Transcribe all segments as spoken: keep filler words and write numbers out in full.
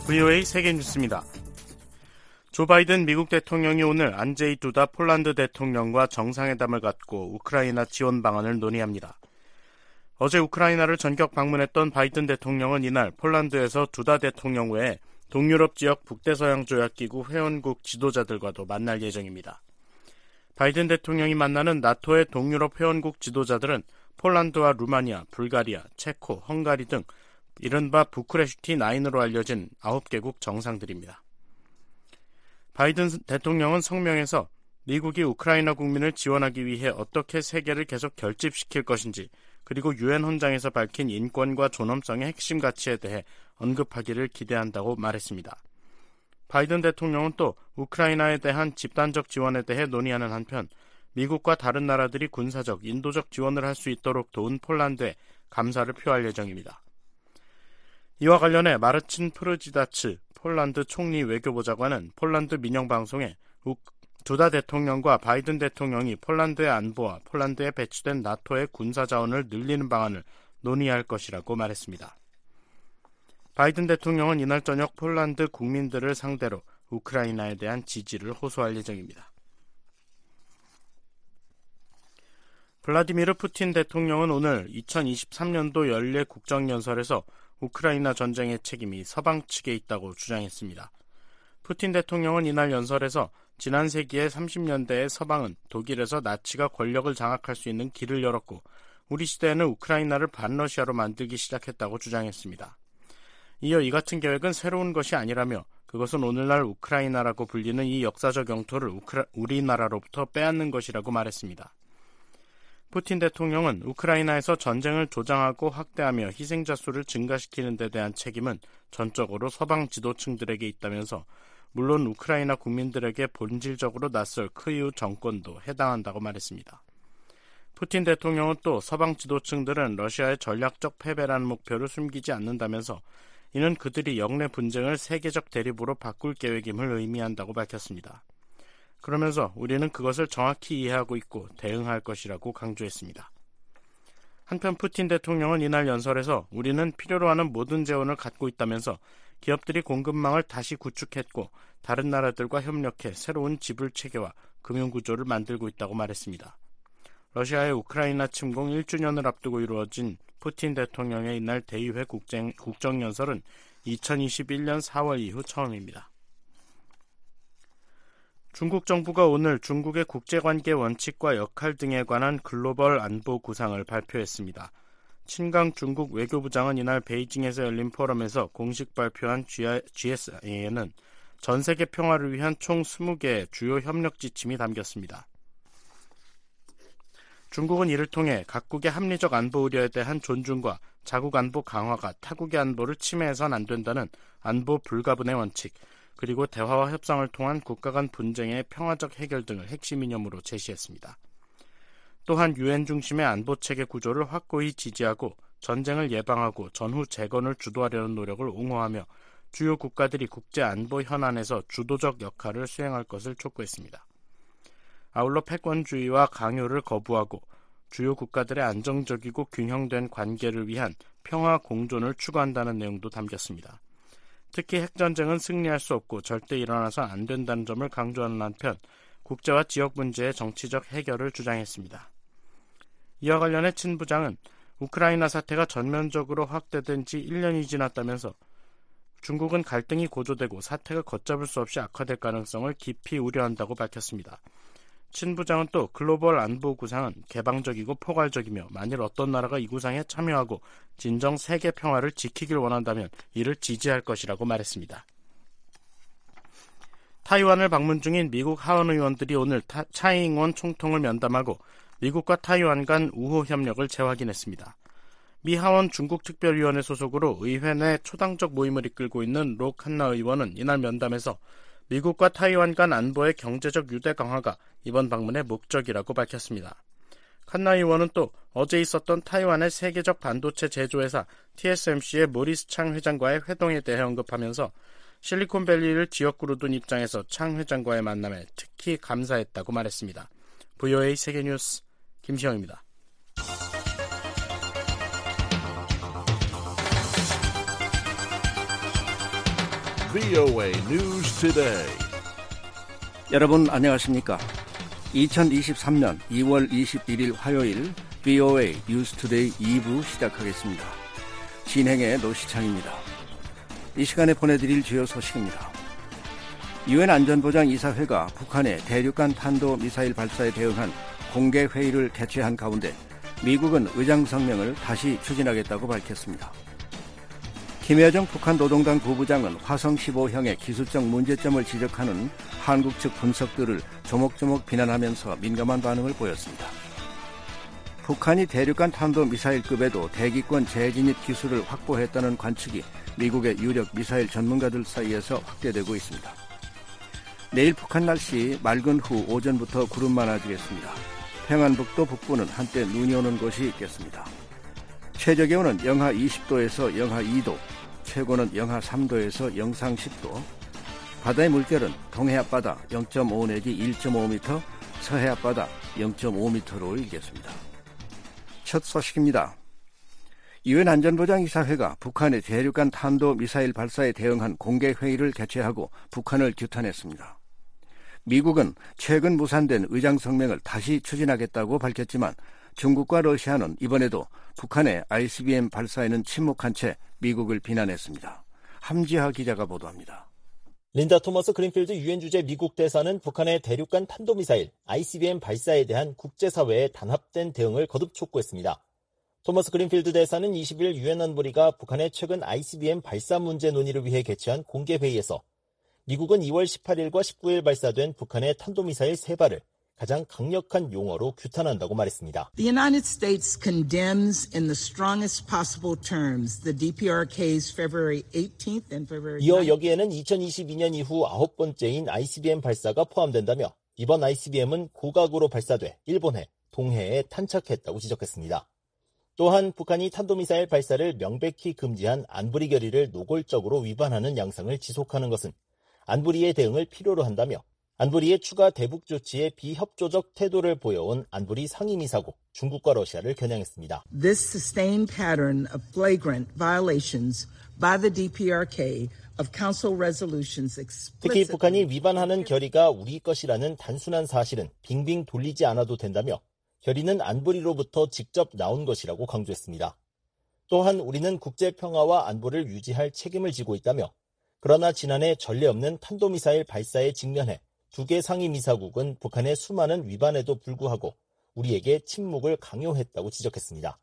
브이오에이 세계뉴스입니다. 조 바이든 미국 대통령이 오늘 안제이 두다 폴란드 대통령과 정상회담을 갖고 우크라이나 지원 방안을 논의합니다. 어제 우크라이나를 전격 방문했던 바이든 대통령은 이날 폴란드에서 두다 대통령 외에 동유럽 지역 북대서양조약기구 회원국 지도자들과도 만날 예정입니다. 바이든 대통령이 만나는 나토의 동유럽 회원국 지도자들은 폴란드와 루마니아, 불가리아, 체코, 헝가리 등 이른바 부쿠레슈티 나인으로 알려진 아홉 개국 정상들입니다. 바이든 대통령은 성명에서 미국이 우크라이나 국민을 지원하기 위해 어떻게 세계를 계속 결집시킬 것인지, 그리고 유엔 헌장에서 밝힌 인권과 존엄성의 핵심 가치에 대해 언급하기를 기대한다고 말했습니다. 바이든 대통령은 또 우크라이나에 대한 집단적 지원에 대해 논의하는 한편 미국과 다른 나라들이 군사적, 인도적 지원을 할 수 있도록 도운 폴란드에 감사를 표할 예정입니다. 이와 관련해 마르친 프르지다츠 폴란드 총리 외교보좌관은 폴란드 민영방송에 두다 대통령과 바이든 대통령이 폴란드의 안보와 폴란드에 배치된 나토의 군사자원을 늘리는 방안을 논의할 것이라고 말했습니다. 바이든 대통령은 이날 저녁 폴란드 국민들을 상대로 우크라이나에 대한 지지를 호소할 예정입니다. 블라디미르 푸틴 대통령은 오늘 이천이십삼 년도 연례 국정연설에서 우크라이나 전쟁의 책임이 서방 측에 있다고 주장했습니다. 푸틴 대통령은 이날 연설에서 지난 세기의 삼십 년대에 서방은 독일에서 나치가 권력을 장악할 수 있는 길을 열었고 우리 시대에는 우크라이나를 반러시아로 만들기 시작했다고 주장했습니다. 이어 이 같은 계획은 새로운 것이 아니라며 그것은 오늘날 우크라이나라고 불리는 이 역사적 영토를 우크라, 우리나라로부터 빼앗는 것이라고 말했습니다. 푸틴 대통령은 우크라이나에서 전쟁을 조장하고 확대하며 희생자 수를 증가시키는 데 대한 책임은 전적으로 서방 지도층들에게 있다면서 물론 우크라이나 국민들에게 본질적으로 낯설 크이우 정권도 해당한다고 말했습니다. 푸틴 대통령은 또 서방 지도층들은 러시아의 전략적 패배라는 목표를 숨기지 않는다면서 이는 그들이 영내 분쟁을 세계적 대립으로 바꿀 계획임을 의미한다고 밝혔습니다. 그러면서 우리는 그것을 정확히 이해하고 있고 대응할 것이라고 강조했습니다. 한편 푸틴 대통령은 이날 연설에서 우리는 필요로 하는 모든 재원을 갖고 있다면서 기업들이 공급망을 다시 구축했고 다른 나라들과 협력해 새로운 지불 체계와 금융 구조를 만들고 있다고 말했습니다. 러시아의 우크라이나 침공 일 주년을 앞두고 이루어진 푸틴 대통령의 이날 대의회 국정, 국정연설은 이천이십일 년 사월 이후 처음입니다. 중국 정부가 오늘 중국의 국제관계 원칙과 역할 등에 관한 글로벌 안보 구상을 발표했습니다. 친강 중국 외교부장은 이날 베이징에서 열린 포럼에서 공식 발표한 지에스아이에는 전 세계 평화를 위한 총 이십 개의 주요 협력 지침이 담겼습니다. 중국은 이를 통해 각국의 합리적 안보 우려에 대한 존중과 자국 안보 강화가 타국의 안보를 침해해서는 안 된다는 안보 불가분의 원칙, 그리고 대화와 협상을 통한 국가 간 분쟁의 평화적 해결 등을 핵심 이념으로 제시했습니다. 또한 유엔 중심의 안보체계 구조를 확고히 지지하고 전쟁을 예방하고 전후 재건을 주도하려는 노력을 옹호하며 주요 국가들이 국제안보 현안에서 주도적 역할을 수행할 것을 촉구했습니다. 아울러 패권주의와 강요를 거부하고 주요 국가들의 안정적이고 균형된 관계를 위한 평화 공존을 추구한다는 내용도 담겼습니다. 특히 핵전쟁은 승리할 수 없고 절대 일어나서 안 된다는 점을 강조하는 한편 국제와 지역 문제의 정치적 해결을 주장했습니다. 이와 관련해 친 부장은 우크라이나 사태가 전면적으로 확대된 지 일 년이 지났다면서 중국은 갈등이 고조되고 사태가 걷잡을 수 없이 악화될 가능성을 깊이 우려한다고 밝혔습니다. 친 부장은 또 글로벌 안보 구상은 개방적이고 포괄적이며 만일 어떤 나라가 이 구상에 참여하고 진정 세계 평화를 지키길 원한다면 이를 지지할 것이라고 말했습니다. 타이완을 방문 중인 미국 하원 의원들이 오늘 타, 차이잉원 총통을 면담하고 미국과 타이완 간 우호 협력을 재확인했습니다. 미 하원 중국특별위원회 소속으로 의회 내 초당적 모임을 이끌고 있는 로 칸나 의원은 이날 면담에서 미국과 타이완 간 안보의 경제적 유대 강화가 이번 방문의 목적이라고 밝혔습니다. 칸나 의원은 또 어제 있었던 타이완의 세계적 반도체 제조회사 티에스엠씨의 모리스 창 회장과의 회동에 대해 언급하면서 실리콘밸리를 지역구로 둔 입장에서 창 회장과의 만남에 특히 감사했다고 말했습니다. 브이오에이 세계뉴스 김시영입니다. 브이오에이 News Today. 여러분 안녕하십니까? 이천이십삼년 이월 이십일일 화요일 브이오에이 뉴스 투데이 이 부 시작하겠습니다. 진행의 노시창입니다. 이 시간에 보내드릴 주요 소식입니다. 유엔 안전보장이사회가 북한의 대륙간 탄도미사일 발사에 대응한 공개회의를 개최한 가운데 미국은 의장성명을 다시 추진하겠다고 밝혔습니다. 김여정 북한 노동당 부부장은 화성 십오형의 기술적 문제점을 지적하는 한국 측 분석들을 조목조목 비난하면서 민감한 반응을 보였습니다. 북한이 대륙간 탄도미사일급에도 대기권 재진입 기술을 확보했다는 관측이 미국의 유력 미사일 전문가들 사이에서 확대되고 있습니다. 내일 북한 날씨 맑은 후 오전부터 구름 많아지겠습니다. 평안북도 북부는 한때 눈이 오는 곳이 있겠습니다. 최저기온은 영하 이십도에서 영하 이도, 최고는 영하 삼도에서 영상 십도, 바다의 물결은 동해 앞바다 영 점 오 내지 일 점 오 미터, 서해 앞바다 영 점 오 미터로 일겠습니다. 첫 소식입니다. 유엔 안전보장이사회가 북한의 대륙간 탄도미사일 발사에 대응한 공개회의를 개최하고 북한을 규탄했습니다. 미국은 최근 무산된 의장성명을 다시 추진하겠다고 밝혔지만 중국과 러시아는 이번에도 북한의 아이씨비엠 발사에는 침묵한 채 미국을 비난했습니다. 함지하 기자가 보도합니다. 린다 토머스 그린필드 유엔 주재 미국 대사는 북한의 대륙간 탄도미사일 아이씨비엠 발사에 대한 국제사회의 단합된 대응을 거듭 촉구했습니다. 토머스 그린필드 대사는 이십일 유엔 안보리가 북한의 최근 아이씨비엠 발사 문제 논의를 위해 개최한 공개회의에서 미국은 이월 십팔일과 십구일 발사된 북한의 탄도미사일 세 발을 가장 강력한 용어로 규탄한다고 말했습니다. The United States condemns in the strongest possible terms the 디피아르케이's February eighteenth and February nineteenth. 이어 여기에는 이천이십이년 이후 아홉 번째인 아이씨비엠 발사가 포함된다며 이번 아이씨비엠은 고각으로 발사돼 일본해, 동해에 탄착했다고 지적했습니다. 또한 북한이 탄도미사일 발사를 명백히 금지한 안보리 결의를 노골적으로 위반하는 양상을 지속하는 것은 안보리의 대응을 필요로 한다며 안보리의 추가 대북 조치에 비협조적 태도를 보여온 안보리 상임이사국 중국과 러시아를 겨냥했습니다. This sustained pattern of flagrant violations by the 디피아르케이 of Council resolutions explicitly 특히 북한이 위반하는 결의가 우리 것이라는 단순한 사실은 빙빙 돌리지 않아도 된다며 결의는 안보리로부터 직접 나온 것이라고 강조했습니다. 또한 우리는 국제평화와 안보를 유지할 책임을 지고 있다며 그러나 지난해 전례 없는 탄도미사일 발사에 직면해 두 개 상임이사국은 북한의 수많은 위반에도 불구하고 우리에게 침묵을 강요했다고 지적했습니다.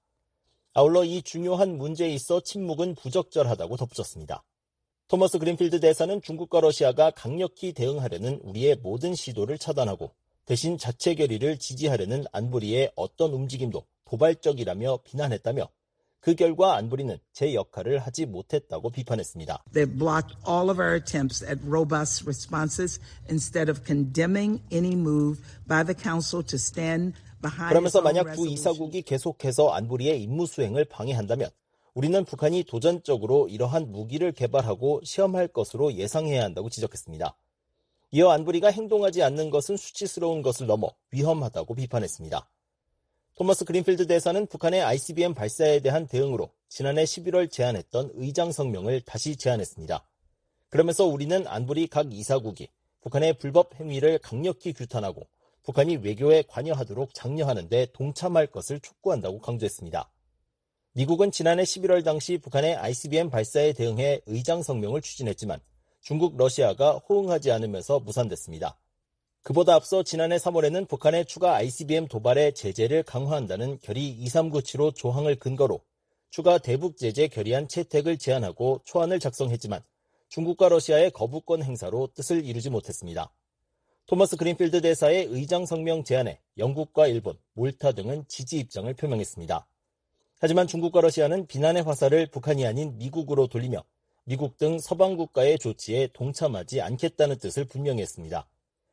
아울러 이 중요한 문제에 있어 침묵은 부적절하다고 덧붙였습니다. 토머스 그린필드 대사는 중국과 러시아가 강력히 대응하려는 우리의 모든 시도를 차단하고 대신 자체 결의를 지지하려는 안보리의 어떤 움직임도 도발적이라며 비난했다며 그 결과 안보리는 제 역할을 하지 못했다고 비판했습니다. They've blocked all of our attempts at robust responses instead of condemning any move by the Council to stand behind. 그러면서 만약 두 이사국이 계속해서 안보리의 임무 수행을 방해한다면 우리는 북한이 도전적으로 이러한 무기를 개발하고 시험할 것으로 예상해야 한다고 지적했습니다. 이어 안보리가 행동하지 않는 것은 수치스러운 것을 넘어 위험하다고 비판했습니다. 토머스 그린필드 대사는 북한의 아이씨비엠 발사에 대한 대응으로 지난해 십일월 제안했던 의장성명을 다시 제안했습니다. 그러면서 우리는 안보리 각 이사국이 북한의 불법 행위를 강력히 규탄하고 북한이 외교에 관여하도록 장려하는 데 동참할 것을 촉구한다고 강조했습니다. 미국은 지난해 십일월 당시 북한의 아이씨비엠 발사에 대응해 의장성명을 추진했지만 중국, 러시아가 호응하지 않으면서 무산됐습니다. 그보다 앞서 지난해 삼월에는 북한의 추가 아이씨비엠 도발에 제재를 강화한다는 결의 이삼구칠오 조항을 근거로 추가 대북 제재 결의안 채택을 제안하고 초안을 작성했지만 중국과 러시아의 거부권 행사로 뜻을 이루지 못했습니다. 토머스 그린필드 대사의 의장성명 제안에 영국과 일본, 몰타 등은 지지 입장을 표명했습니다. 하지만 중국과 러시아는 비난의 화살을 북한이 아닌 미국으로 돌리며 미국 등 서방 국가의 조치에 동참하지 않겠다는 뜻을 분명히 했습니다.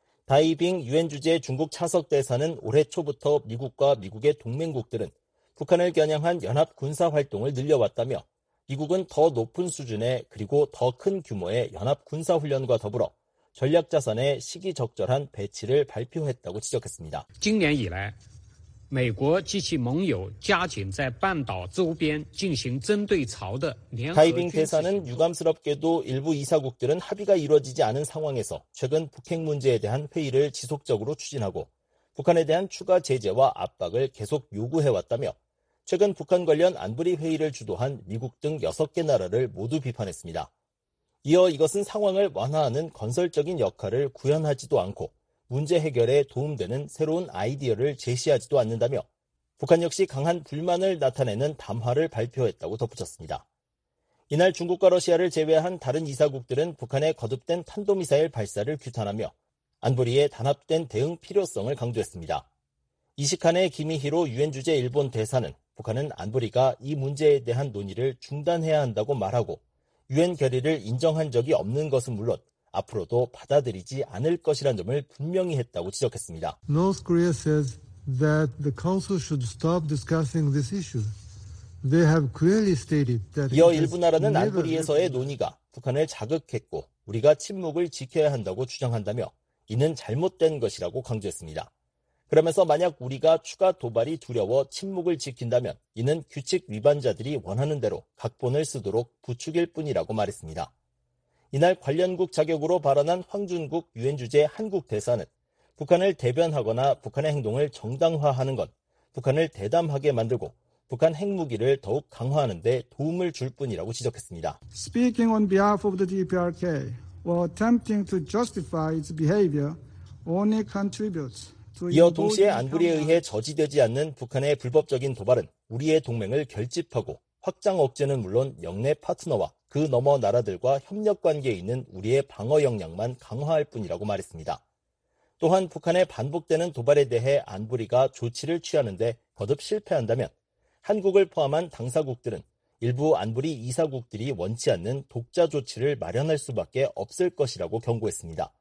다이빙 유엔 주재 중국 차석 대사는 올해 초부터 미국과 미국의 동맹국들은 북한을 겨냥한 연합 군사 활동을 늘려왔다며 미국은 더 높은 수준의 그리고 더 큰 규모의 연합 군사 훈련과 더불어 전략 자산의 시기적절한 배치를 발표했다고 지적했습니다. 美国及其盟友加紧在半岛周边进行针对朝的联合 타이빙 대사는 유감스럽게도 일부 이사국들은 합의가 이루어지지 않은 상황에서 최근 북핵 문제에 대한 회의를 지속적으로 추진하고 북한에 대한 추가 제재와 압박을 계속 요구해왔다며 최근 북한 관련 안보리 회의를 주도한 미국 등 여섯 개 나라를 모두 비판했습니다. 이어 이것은 상황을 완화하는 건설적인 역할을 구현하지도 않고 문제 해결에 도움되는 새로운 아이디어를 제시하지도 않는다며 북한 역시 강한 불만을 나타내는 담화를 발표했다고 덧붙였습니다. 이날 중국과 러시아를 제외한 다른 이사국들은 북한의 거듭된 탄도미사일 발사를 규탄하며 안보리의 단합된 대응 필요성을 강조했습니다. 이시칸의 기미히로 유엔 주재 일본 대사는 북한은 안보리가 이 문제에 대한 논의를 중단해야 한다고 말하고 유엔 결의를 인정한 적이 없는 것은 물론 앞으로도 받아들이지 않을 것이란 점을 분명히 했다고 지적했습니다. North Korea says that the Council should stop discussing this issue. They have clearly stated that 이어 일부 나라는 안보리에서의 논의가 북한을 자극했고 우리가 침묵을 지켜야 한다고 주장한다며 이는 잘못된 것이라고 강조했습니다. 그러면서 만약 우리가 추가 도발이 두려워 침묵을 지킨다면 이는 규칙 위반자들이 원하는 대로 각본을 쓰도록 부추길 뿐이라고 말했습니다. 이날 관련국 자격으로 발언한 황준국 유엔 주재 한국 대사는 북한을 대변하거나 북한의 행동을 정당화하는 건 북한을 대담하게 만들고 북한 핵무기를 더욱 강화하는 데 도움을 줄 뿐이라고 지적했습니다. Speaking on behalf of the 디피아르케이, while attempting to justify its behavior, only contributes to 이어 동시에 안보리에 의해 저지되지 않는 북한의 불법적인 도발은 우리의 동맹을 결집하고 확장 억제는 물론 영내 파트너와 그 너머 나라들과 협력 관계에 있는 우리의 방어 역량만 강화할 뿐이라고 말했습니다. 또한 북한의 반복되는 도발에 대해 안보리가 조치를 취하는데 거듭 실패한다면 한국을 포함한 당사국들은 일부 안보리 이사국들이 원치 않는 독자 조치를 마련할 수밖에 없을 것이라고 경고했습니다.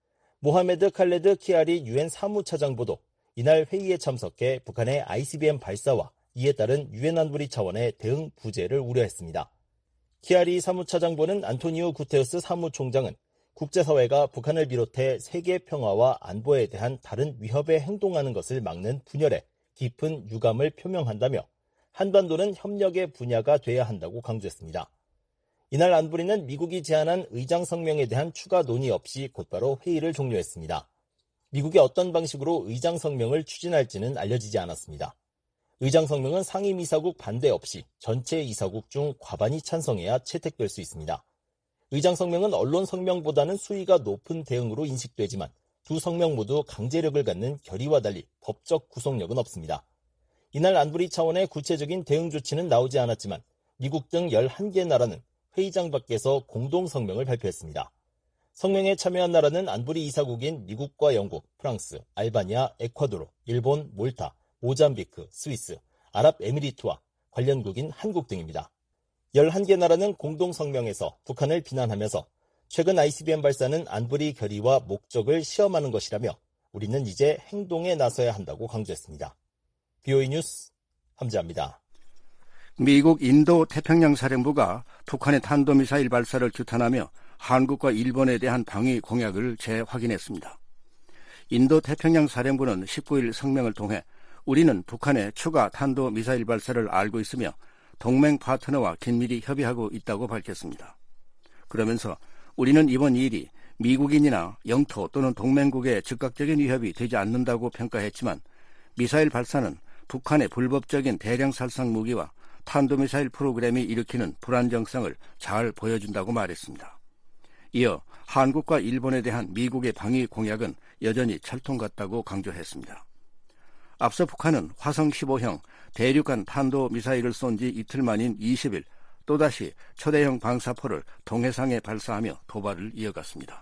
모하메드 칼레드 키아리 유엔 사무차장보도 이날 회의에 참석해 북한의 아이씨비엠 발사와 이에 따른 유엔 안보리 차원의 대응 부재를 우려했습니다. 키아리 사무차장보는 안토니오 구테우스 사무총장은 국제사회가 북한을 비롯해 세계 평화와 안보에 대한 다른 위협에 행동하는 것을 막는 분열에 깊은 유감을 표명한다며 한반도는 협력의 분야가 돼야 한다고 강조했습니다. 이날 안보리는 미국이 제안한 의장 성명에 대한 추가 논의 없이 곧바로 회의를 종료했습니다. 미국이 어떤 방식으로 의장 성명을 추진할지는 알려지지 않았습니다. 의장 성명은 상임이사국 반대 없이 전체 이사국 중 과반이 찬성해야 채택될 수 있습니다. 의장 성명은 언론 성명보다는 수위가 높은 대응으로 인식되지만 두 성명 모두 강제력을 갖는 결의와 달리 법적 구속력은 없습니다. 이날 안보리 차원의 구체적인 대응 조치는 나오지 않았지만 미국 등 열한 개 나라는 회의장 밖에서 공동 성명을 발표했습니다. 성명에 참여한 나라는 안보리 이사국인 미국과 영국, 프랑스, 알바니아, 에콰도르, 일본, 몰타, 모잠비크, 스위스, 아랍에미리트와 관련국인 한국 등입니다. 열한 개 나라는 공동성명에서 북한을 비난하면서 최근 아이씨비엠 발사는 안보리 결의와 목적을 시험하는 것이라며 우리는 이제 행동에 나서야 한다고 강조했습니다. 비오이 뉴스 함지아입니다. 미국 인도 태평양 사령부가 북한의 탄도미사일 발사를 규탄하며 한국과 일본에 대한 방위 공약을 재확인했습니다. 인도 태평양 사령부는 십구 일 성명을 통해 우리는 북한의 추가 탄도미사일 발사를 알고 있으며 동맹 파트너와 긴밀히 협의하고 있다고 밝혔습니다. 그러면서 우리는 이번 일이 미국인이나 영토 또는 동맹국의 즉각적인 위협이 되지 않는다고 평가했지만 미사일 발사는 북한의 불법적인 대량 살상 무기와 탄도미사일 프로그램이 일으키는 불안정성을 잘 보여준다고 말했습니다. 이어 한국과 일본에 대한 미국의 방위 공약은 여전히 철통 같다고 강조했습니다. 앞서 북한은 화성 십오형 대륙간 탄도미사일을 쏜 지 이틀 만인 이십 일 또다시 초대형 방사포를 동해상에 발사하며 도발을 이어갔습니다.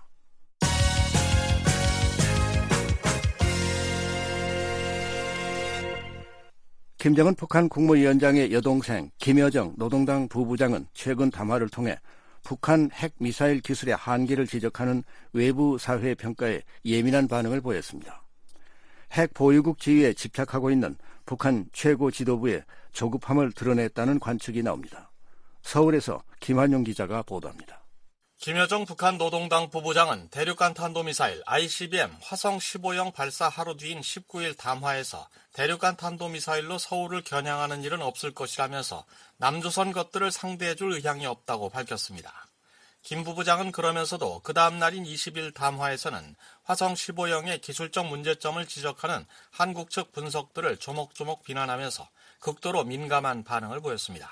김정은 북한 국무위원장의 여동생 김여정 노동당 부부장은 최근 담화를 통해 북한 핵미사일 기술의 한계를 지적하는 외부 사회의 평가에 예민한 반응을 보였습니다. 핵 보유국 지위에 집착하고 있는 북한 최고 지도부의 조급함을 드러냈다는 관측이 나옵니다. 서울에서 김한용 기자가 보도합니다. 김여정 북한 노동당 부부장은 대륙간 탄도미사일 아이씨비엠 화성 십오형 발사 하루 뒤인 십구일 담화에서 대륙간 탄도미사일로 서울을 겨냥하는 일은 없을 것이라면서 남조선 것들을 상대해줄 의향이 없다고 밝혔습니다. 김 부부장은 그러면서도 그 다음 날인 이십일 담화에서는 화성 십오형의 기술적 문제점을 지적하는 한국 측 분석들을 조목조목 비난하면서 극도로 민감한 반응을 보였습니다.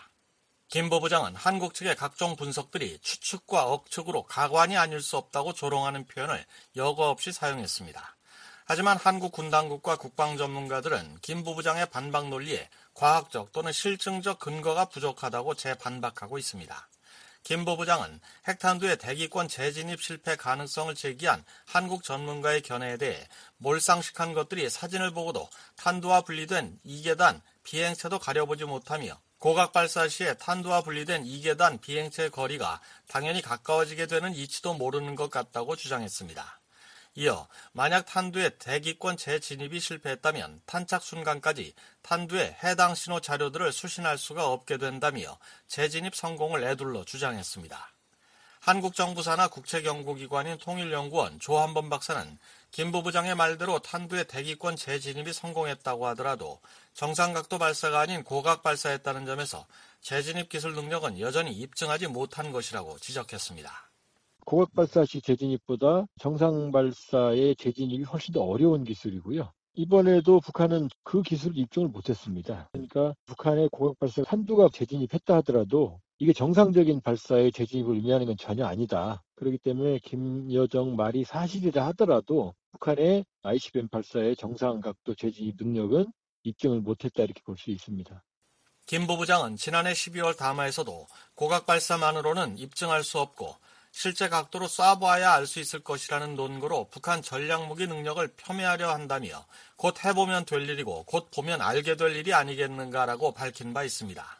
김 부부장은 한국 측의 각종 분석들이 추측과 억측으로 가관이 아닐 수 없다고 조롱하는 표현을 여과 없이 사용했습니다. 하지만 한국 군 당국과 국방 전문가들은 김 부부장의 반박 논리에 과학적 또는 실증적 근거가 부족하다고 재반박하고 있습니다. 김 부부장은 핵탄두의 대기권 재진입 실패 가능성을 제기한 한국 전문가의 견해에 대해 몰상식한 것들이 사진을 보고도 탄두와 분리된 이계단 비행체도 가려보지 못하며 고각 발사 시에 탄두와 분리된 이계단 비행체의 거리가 당연히 가까워지게 되는 이치도 모르는 것 같다고 주장했습니다. 이어 만약 탄두의 대기권 재진입이 실패했다면 탄착 순간까지 탄두의 해당 신호 자료들을 수신할 수가 없게 된다며 재진입 성공을 에둘러 주장했습니다. 한국 정부 산하 국책연구기관인 통일연구원 조한범 박사는 김 부부장의 말대로 탄두의 대기권 재진입이 성공했다고 하더라도 정상각도 발사가 아닌 고각 발사했다는 점에서 재진입 기술 능력은 여전히 입증하지 못한 것이라고 지적했습니다. 고각 발사 시 재진입보다 정상 발사의 재진입이 훨씬 더 어려운 기술이고요. 이번에도 북한은 그 기술을 입증을 못했습니다. 그러니까 북한의 고각 발사 탄두가 재진입했다 하더라도 이게 정상적인 발사의 재진입을 의미하는 건 전혀 아니다. 그렇기 때문에 김여정 말이 사실이라 하더라도 북한의 아이씨비엠 발사의 정상각도 재진입 능력은 입증을 못했다 이렇게 볼 수 있습니다. 김 부부장은 지난해 십이월 담화에서도 고각 발사만으로는 입증할 수 없고 실제 각도로 쏴보아야 알 수 있을 것이라는 논거로 북한 전략무기 능력을 폄훼하려 한다며 곧 해보면 될 일이고 곧 보면 알게 될 일이 아니겠는가라고 밝힌 바 있습니다.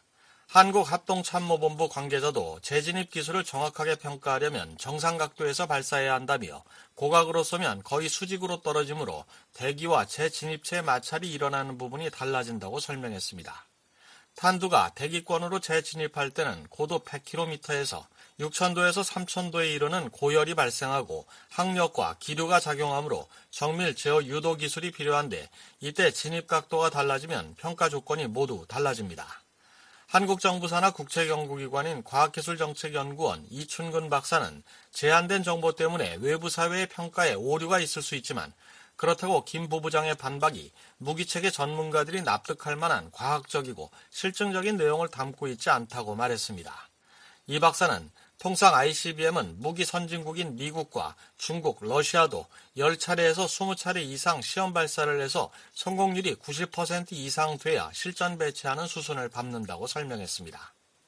한국합동참모본부 관계자도 재진입 기술을 정확하게 평가하려면 정상각도에서 발사해야 한다며 고각으로 쏘면 거의 수직으로 떨어지므로 대기와 재진입체의 마찰이 일어나는 부분이 달라진다고 설명했습니다. 탄두가 대기권으로 재진입할 때는 고도 백 킬로미터에서 육천 도에서 삼천 도에 이르는 고열이 발생하고 항력과 기류가 작용하므로 정밀 제어 유도 기술이 필요한데 이때 진입 각도가 달라지면 평가 조건이 모두 달라집니다. 한국 정부 산하 국책연구기관인 과학기술정책연구원 이춘근 박사는 제한된 정보 때문에 외부 사회의 평가에 오류가 있을 수 있지만 그렇다고 김 부부장의 반박이 무기체계 전문가들이 납득할 만한 과학적이고 실증적인 내용을 담고 있지 않다고 말했습니다. 이 박사는 통상 아이씨비엠은 무기 선진국인 미국과 중국, 러시아도 열 차례에서 이십 차례 이상 시험 발사를 해서 성공률이 구십 퍼센트 이상 돼야 실전 배치하는 수순을 밟는다고 설명했습니다.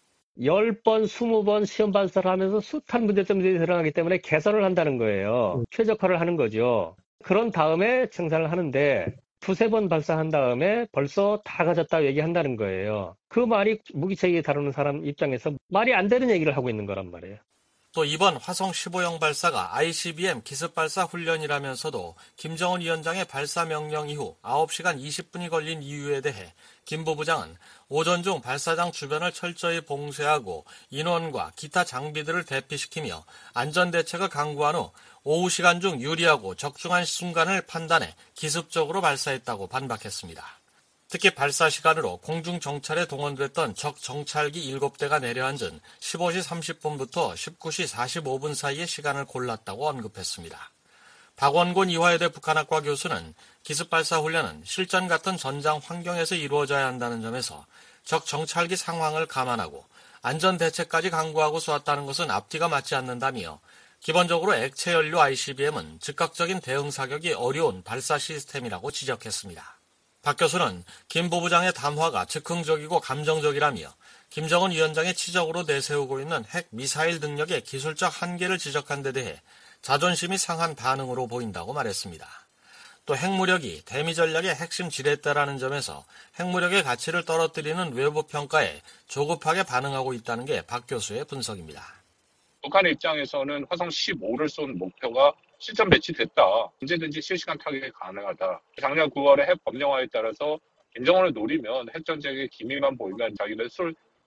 열 번, 이십 번 시험 발사를 하면서 숱한 문제점들이 드러나기 때문에 개선을 한다는 거예요. 최적화를 하는 거죠. 그런 다음에 생산을 하는데 두세 번 발사한 다음에 벌써 다 가졌다고 얘기한다는 거예요. 그 말이 무기체계 다루는 사람 입장에서 말이 안 되는 얘기를 하고 있는 거란 말이에요. 또 이번 화성 십오형 발사가 아이씨비엠 기습발사 훈련이라면서도 김정은 위원장의 발사 명령 이후 아홉 시간 이십 분이 걸린 이유에 대해 김 부부장은 오전 중 발사장 주변을 철저히 봉쇄하고 인원과 기타 장비들을 대피시키며 안전대책을 강구한 후 오후 시간 중 유리하고 적중한 순간을 판단해 기습적으로 발사했다고 반박했습니다. 특히 발사 시간으로 공중 정찰에 동원됐던 적 정찰기 일곱 대가 내려앉은 십오 시 삼십 분부터 십구 시 사십오 분 사이의 시간을 골랐다고 언급했습니다. 박원곤 이화여대 북한학과 교수는 기습발사 훈련은 실전 같은 전장 환경에서 이루어져야 한다는 점에서 적 정찰기 상황을 감안하고 안전대책까지 강구하고 쏘았다는 것은 앞뒤가 맞지 않는다며 기본적으로 액체 연료 아이씨비엠은 즉각적인 대응 사격이 어려운 발사 시스템이라고 지적했습니다. 박 교수는 김 부부장의 담화가 즉흥적이고 감정적이라며 김정은 위원장의 치적으로 내세우고 있는 핵 미사일 능력의 기술적 한계를 지적한 데 대해 자존심이 상한 반응으로 보인다고 말했습니다. 또 핵무력이 대미 전략의 핵심 지렛대라는 점에서 핵무력의 가치를 떨어뜨리는 외부 평가에 조급하게 반응하고 있다는 게 박 교수의 분석입니다. 북한의 입장에서는 화성 십오를 쏜 목표가 실전 배치됐다. 언제든지 실시간 타격이 가능하다. 작년 구월에 핵 법령화에 따라서 김정은을 노리면 핵전쟁의 기미만 보이면 자기들 쏠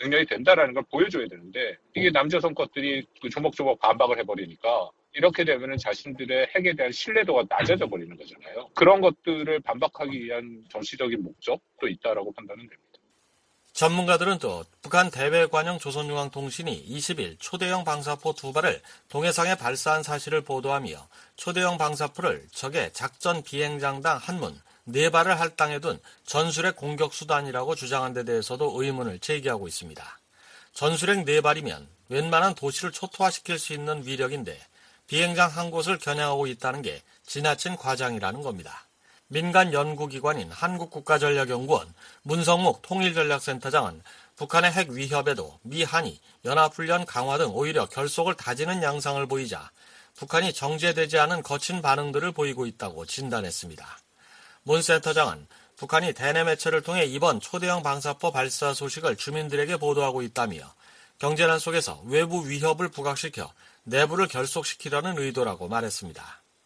능력이 된다라는 걸 보여줘야 되는데 이게 남조선 것들이 그 조목조목 반박을 해버리니까 이렇게 되면은 자신들의 핵에 대한 신뢰도가 낮아져 버리는 거잖아요. 그런 것들을 반박하기 위한 정치적인 목적도 있다라고 판단은 됩니다. 전문가들은 또 북한 대외관용 조선중앙통신이 이십 일 초대형 방사포 두 발을 동해상에 발사한 사실을 보도하며 초대형 방사포를 적의 작전 비행장당 한문 네 발을 할당해 둔 전술핵 공격 수단이라고 주장한 데 대해서도 의문을 제기하고 있습니다. 전술핵 네 발이면 웬만한 도시를 초토화시킬 수 있는 위력인데 비행장 한 곳을 겨냥하고 있다는 게 지나친 과장이라는 겁니다. 민간 연구기관인 한국국가전략연구원 문성묵 통일전략센터장은 북한의 핵 위협에도 미, 한이 연합훈련 강화 등 오히려 결속을 다지는 양상을 보이자 북한이 정제되지 않은 거친 반응들을 보이고 있다고 진단했습니다. 문 센터장은 북한이 대내 매체를 통해 이번 초대형 방사포 발사 소식을 주민들에게 보도하고 있다며 경제난 속에서 외부 위협을 부각시켜 내부를 결속시키려는 의도라고 말했습니다.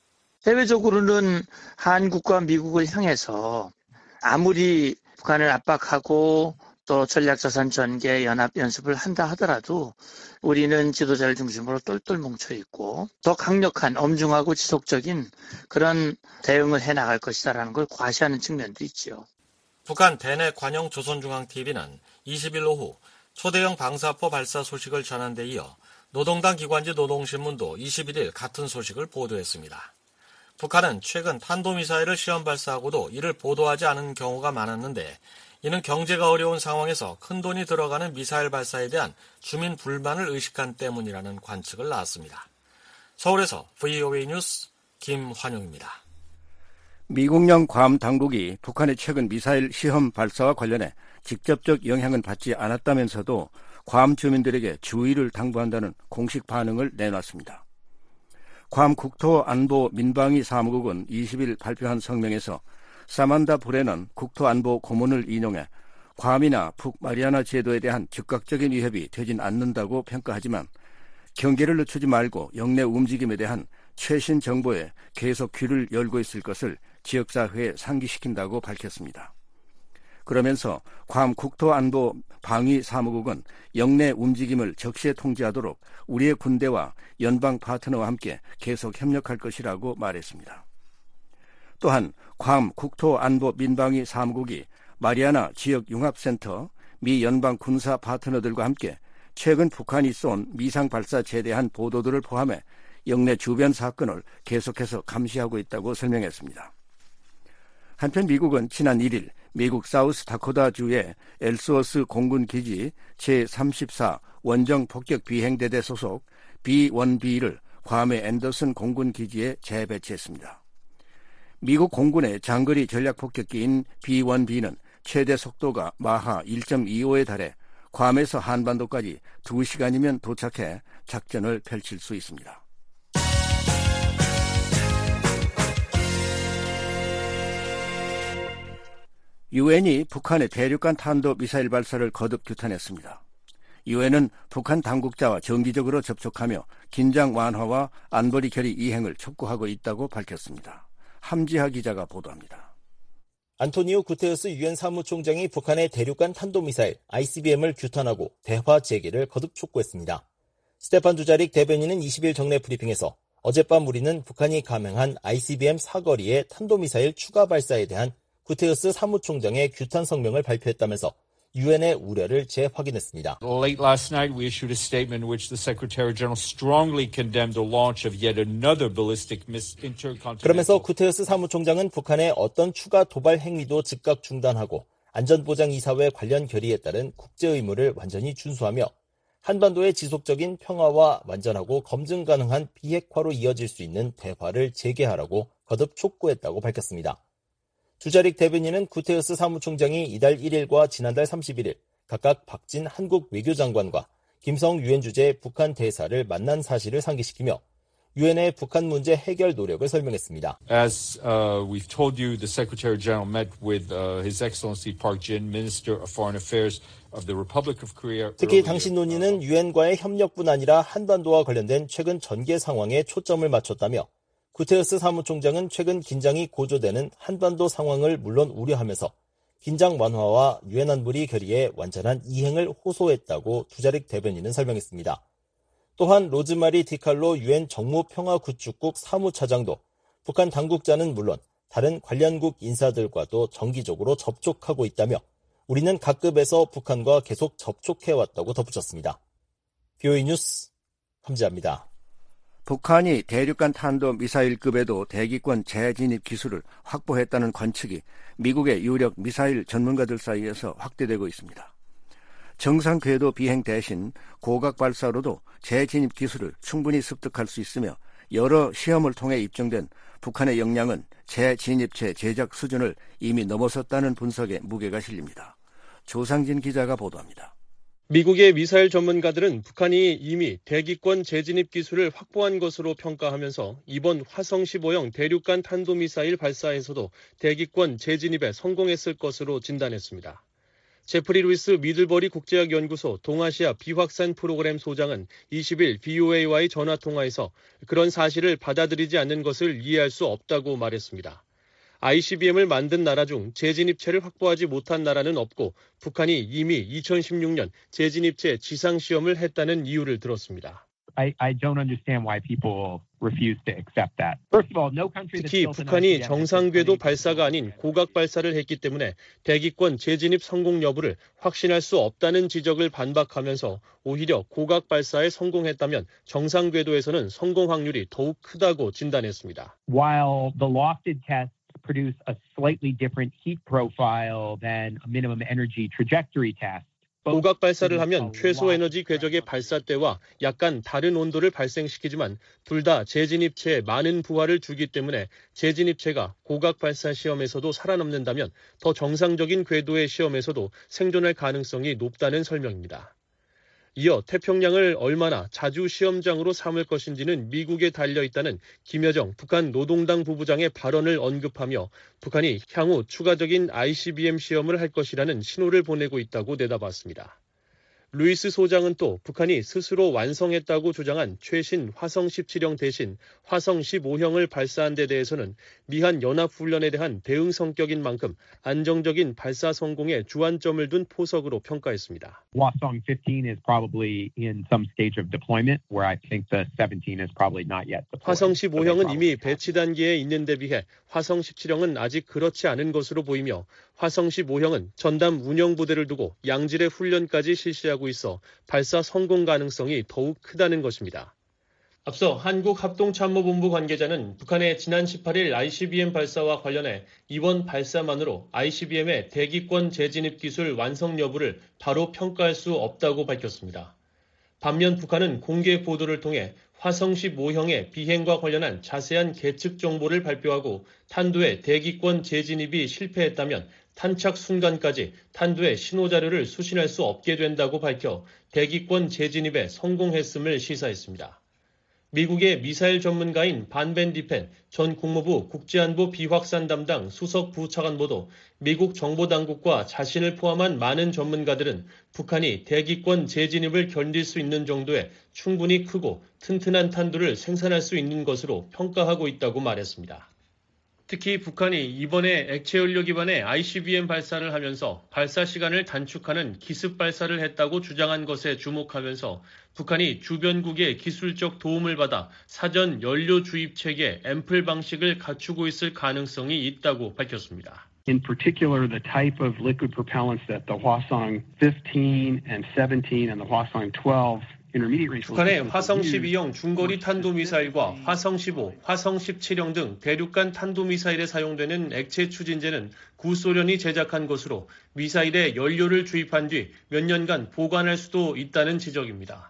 대외적으로는 한국과 미국을 향해서 아무리 북한을 압박하고 또 전략자산 전개 연합 연습을 한다 하더라도 우리는 지도자를 중심으로 똘똘 뭉쳐있고 더 강력한 엄중하고 지속적인 그런 대응을 해나갈 것이다라는 걸 과시하는 측면도 있죠. 북한 대내 관영 조선중앙티비는 이십 일 오후 초대형 방사포 발사 소식을 전한 데 이어 노동당 기관지 노동신문도 이십일 일 같은 소식을 보도했습니다. 북한은 최근 탄도미사일을 시험 발사하고도 이를 보도하지 않은 경우가 많았는데 이는 경제가 어려운 상황에서 큰돈이 들어가는 미사일 발사에 대한 주민 불만을 의식한 때문이라는 관측을 낳았습니다. 서울에서 브이오에이 뉴스 김환용입니다. 미국령 괌 당국이 북한의 최근 미사일 시험 발사와 관련해 직접적 영향은 받지 않았다면서도 괌 주민들에게 주의를 당부한다는 공식 반응을 내놨습니다. 괌 국토안보 민방위 사무국은 이십 일 발표한 성명에서 사만다 브레넌 국토안보 고문을 인용해 괌이나 북마리아나 제도에 대한 즉각적인 위협이 되진 않는다고 평가하지만 경계를 늦추지 말고 영내 움직임에 대한 최신 정보에 계속 귀를 열고 있을 것을 지역사회에 상기시킨다고 밝혔습니다. 그러면서 괌 국토안보 방위 사무국은 영내 움직임을 적시에 통제하도록 우리의 군대와 연방 파트너와 함께 계속 협력할 것이라고 말했습니다. 또한 괌 국토안보 민방위 사무국이 마리아나 지역 융합센터 미 연방 군사 파트너들과 함께 최근 북한이 쏜 미상 발사체에 대한 보도들을 포함해 영내 주변 사건을 계속해서 감시하고 있다고 설명했습니다. 한편 미국은 지난 일 일 미국 사우스 다코타주의 엘스워스 공군기지 제삼십사 원정 폭격 비행대대 소속 비 원 비를 괌의 앤더슨 공군기지에 재배치했습니다. 미국 공군의 장거리 전략폭격기인 비 원 비는 최대 속도가 마하 일 점 이오에 달해 괌에서 한반도까지 두 시간이면 도착해 작전을 펼칠 수 있습니다. 유엔이 북한의 대륙간 탄도미사일 발사를 거듭 규탄했습니다. 유엔은 북한 당국자와 정기적으로 접촉하며 긴장 완화와 안보리 결의 이행을 촉구하고 있다고 밝혔습니다. 함지하 기자가 보도합니다. 안토니오 구테르스 유엔 사무총장이 북한의 대륙간 탄도미사일 아이씨비엠을 규탄하고 대화 재개를 거듭 촉구했습니다. 스테판 두자릭 대변인은 이십 일 정례 브리핑에서 어젯밤 우리는 북한이 감행한 아이씨비엠 사거리의 탄도미사일 추가 발사에 대한 구테르스 사무총장의 규탄 성명을 발표했다면서 유엔의 우려를 재확인했습니다. Late last night, we issued a statement in which the Secretary General strongly condemned the launch of yet another ballistic missile intercontinental. 그러면서 구테르스 사무총장은 북한의 어떤 추가 도발 행위도 즉각 중단하고 안전보장이사회 관련 결의에 따른 국제 의무를 완전히 준수하며 한반도의 지속적인 평화와 완전하고 검증 가능한 비핵화로 이어질 수 있는 대화를 재개하라고 거듭 촉구했다고 밝혔습니다. 두자릭 대변인은 구테르스 사무총장이 이달 일 일과 지난달 삼십일 일 각각 박진 한국 외교장관과 김성 유엔 주재 북한 대사를 만난 사실을 상기시키며 유엔의 북한 문제 해결 노력을 설명했습니다. As uh, we've told you, the Secretary General met with uh, His Excellency Park Jin, Minister of Foreign Affairs of the Republic of Korea. 특히 당신 논의는 유엔과의 협력뿐 아니라 한반도와 관련된 최근 전개 상황에 초점을 맞췄다며 구테르스 사무총장은 최근 긴장이 고조되는 한반도 상황을 물론 우려하면서 긴장 완화와 유엔 안보리 결의의 완전한 이행을 호소했다고 두자릭 대변인은 설명했습니다. 또한 로즈마리 디칼로 유엔 정무평화구축국 사무차장도 북한 당국자는 물론 다른 관련국 인사들과도 정기적으로 접촉하고 있다며 우리는 각급에서 북한과 계속 접촉해왔다고 덧붙였습니다. 비오이 뉴스 함지아입니다. 북한이 대륙간 탄도미사일급에도 대기권 재진입 기술을 확보했다는 관측이 미국의 유력 미사일 전문가들 사이에서 확대되고 있습니다. 정상 궤도 비행 대신 고각 발사로도 재진입 기술을 충분히 습득할 수 있으며 여러 시험을 통해 입증된 북한의 역량은 재진입체 제작 수준을 이미 넘어섰다는 분석에 무게가 실립니다. 조상진 기자가 보도합니다. 미국의 미사일 전문가들은 북한이 이미 대기권 재진입 기술을 확보한 것으로 평가하면서 이번 화성 십오형 대륙간 탄도미사일 발사에서도 대기권 재진입에 성공했을 것으로 진단했습니다. 제프리 루이스 미들버리 국제학연구소 동아시아 비확산 프로그램 소장은 이십일 비오에이와의 전화통화에서 그런 사실을 받아들이지 않는 것을 이해할 수 없다고 말했습니다. 아이씨비엠을 만든 나라 중 재진입체를 확보하지 못한 나라는 없고 북한이 이미 이천십육년 재진입체 지상시험을 했다는 이유를 들었습니다. I, I don't understand why people refuse to accept that. First of all, no country that's 특히 built an 북한이 아이씨비엠 정상궤도 발사가 아닌 고각 발사를 했기 때문에 대기권 재진입 성공 여부를 확신할 수 없다는 지적을 반박하면서 오히려 고각 발사에 성공했다면 정상궤도에서는 성공 확률이 더욱 크다고 진단했습니다. While the lofted tests produce a slightly different heat profile than a minimum energy trajectory test. 고각 발사를 하면 최소 에너지 궤적의 발사 때와 약간 다른 온도를 발생시키지만 둘 다 재진입체에 많은 부하를 주기 때문에 재진입체가 고각 발사 시험에서도 살아남는다면 더 정상적인 궤도의 시험에서도 생존할 가능성이 높다는 설명입니다. 이어 태평양을 얼마나 자주 시험장으로 삼을 것인지는 미국에 달려있다는 김여정 북한 노동당 부부장의 발언을 언급하며 북한이 향후 추가적인 아이씨비엠 시험을 할 것이라는 신호를 보내고 있다고 내다봤습니다. 루이스 소장은 또 북한이 스스로 완성했다고 주장한 최신 화성 십칠형 대신 화성 십오형을 발사한 데 대해서는 미한 연합훈련에 대한 대응 성격인 만큼 안정적인 발사 성공에 주안점을 둔 포석으로 평가했습니다. 화성 fifteen is probably in some stage of deployment, where I think the seventeen is probably not yet deployed. 화성 십오형은 이미 배치 단계에 있는 데 비해 화성 십칠형은 아직 그렇지 않은 것으로 보이며 화성 십오형은 전담 운영부대를 두고 양질의 훈련까지 실시하고 있어 발사 성공 가능성이 더욱 크다는 것입니다. 앞서 한국합동참모본부 관계자는 북한의 지난 십팔일 아이씨비엠 발사와 관련해 이번 발사만으로 아이씨비엠의 대기권 재진입 기술 완성 여부를 바로 평가할 수 없다고 밝혔습니다. 반면 북한은 공개 보도를 통해 화성 십오형의 비행과 관련한 자세한 계측 정보를 발표하고 탄도의 대기권 재진입이 실패했다면 탄착 순간까지 탄도의 신호자료를 수신할 수 없게 된다고 밝혀 대기권 재진입에 성공했음을 시사했습니다. 미국의 미사일 전문가인 반 벤 디펜 전 국무부 국제안보 비확산 담당 수석 부차관보도 미국 정보당국과 자신을 포함한 많은 전문가들은 북한이 대기권 재진입을 견딜 수 있는 정도의 충분히 크고 튼튼한 탄두를 생산할 수 있는 것으로 평가하고 있다고 말했습니다. 특히 북한이 이번에 액체연료 기반의 아이씨비엠 발사를 하면서 발사 시간을 단축하는 기습 발사를 했다고 주장한 것에 주목하면서 북한이 주변국의 기술적 도움을 받아 사전 연료 주입 체계 앰플 방식을 갖추고 있을 가능성이 있다고 밝혔습니다. In particular, the type of liquid propellants that the Hwasong fifteen and seventeen and the Hwasong twelve 북한의 화성 십이형 중거리 탄도미사일과 화성 십오, 화성 십칠형 등 대륙간 탄도미사일에 사용되는 액체 추진제는 구소련이 제작한 것으로 미사일에 연료를 주입한 뒤 몇 년간 보관할 수도 있다는 지적입니다.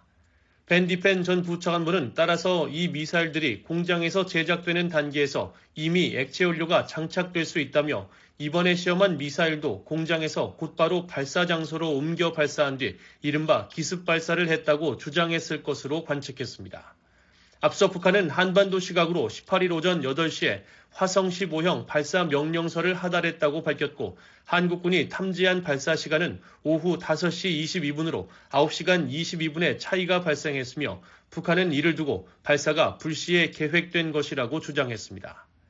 벤 디펜 전 부차관보는 따라서 이 미사일들이 공장에서 제작되는 단계에서 이미 액체 연료가 장착될 수 있다며 이번에 시험한 미사일도 공장에서 곧바로 발사 장소로 옮겨 발사한 뒤 이른바 기습 발사를 했다고 주장했을 것으로 관측했습니다. 앞서 북한은 한반도 시각으로 십팔일 오전 여덟 시에 화성 십오형 발사 명령서를 하달했다고 밝혔고 한국군이 탐지한 발사 시간은 오후 다섯 시 이십이 분으로 아홉 시간 이십이 분의 차이가 발생했으며 북한은 이를 두고 발사가 불시에 계획된 것이라고 주장했습니다.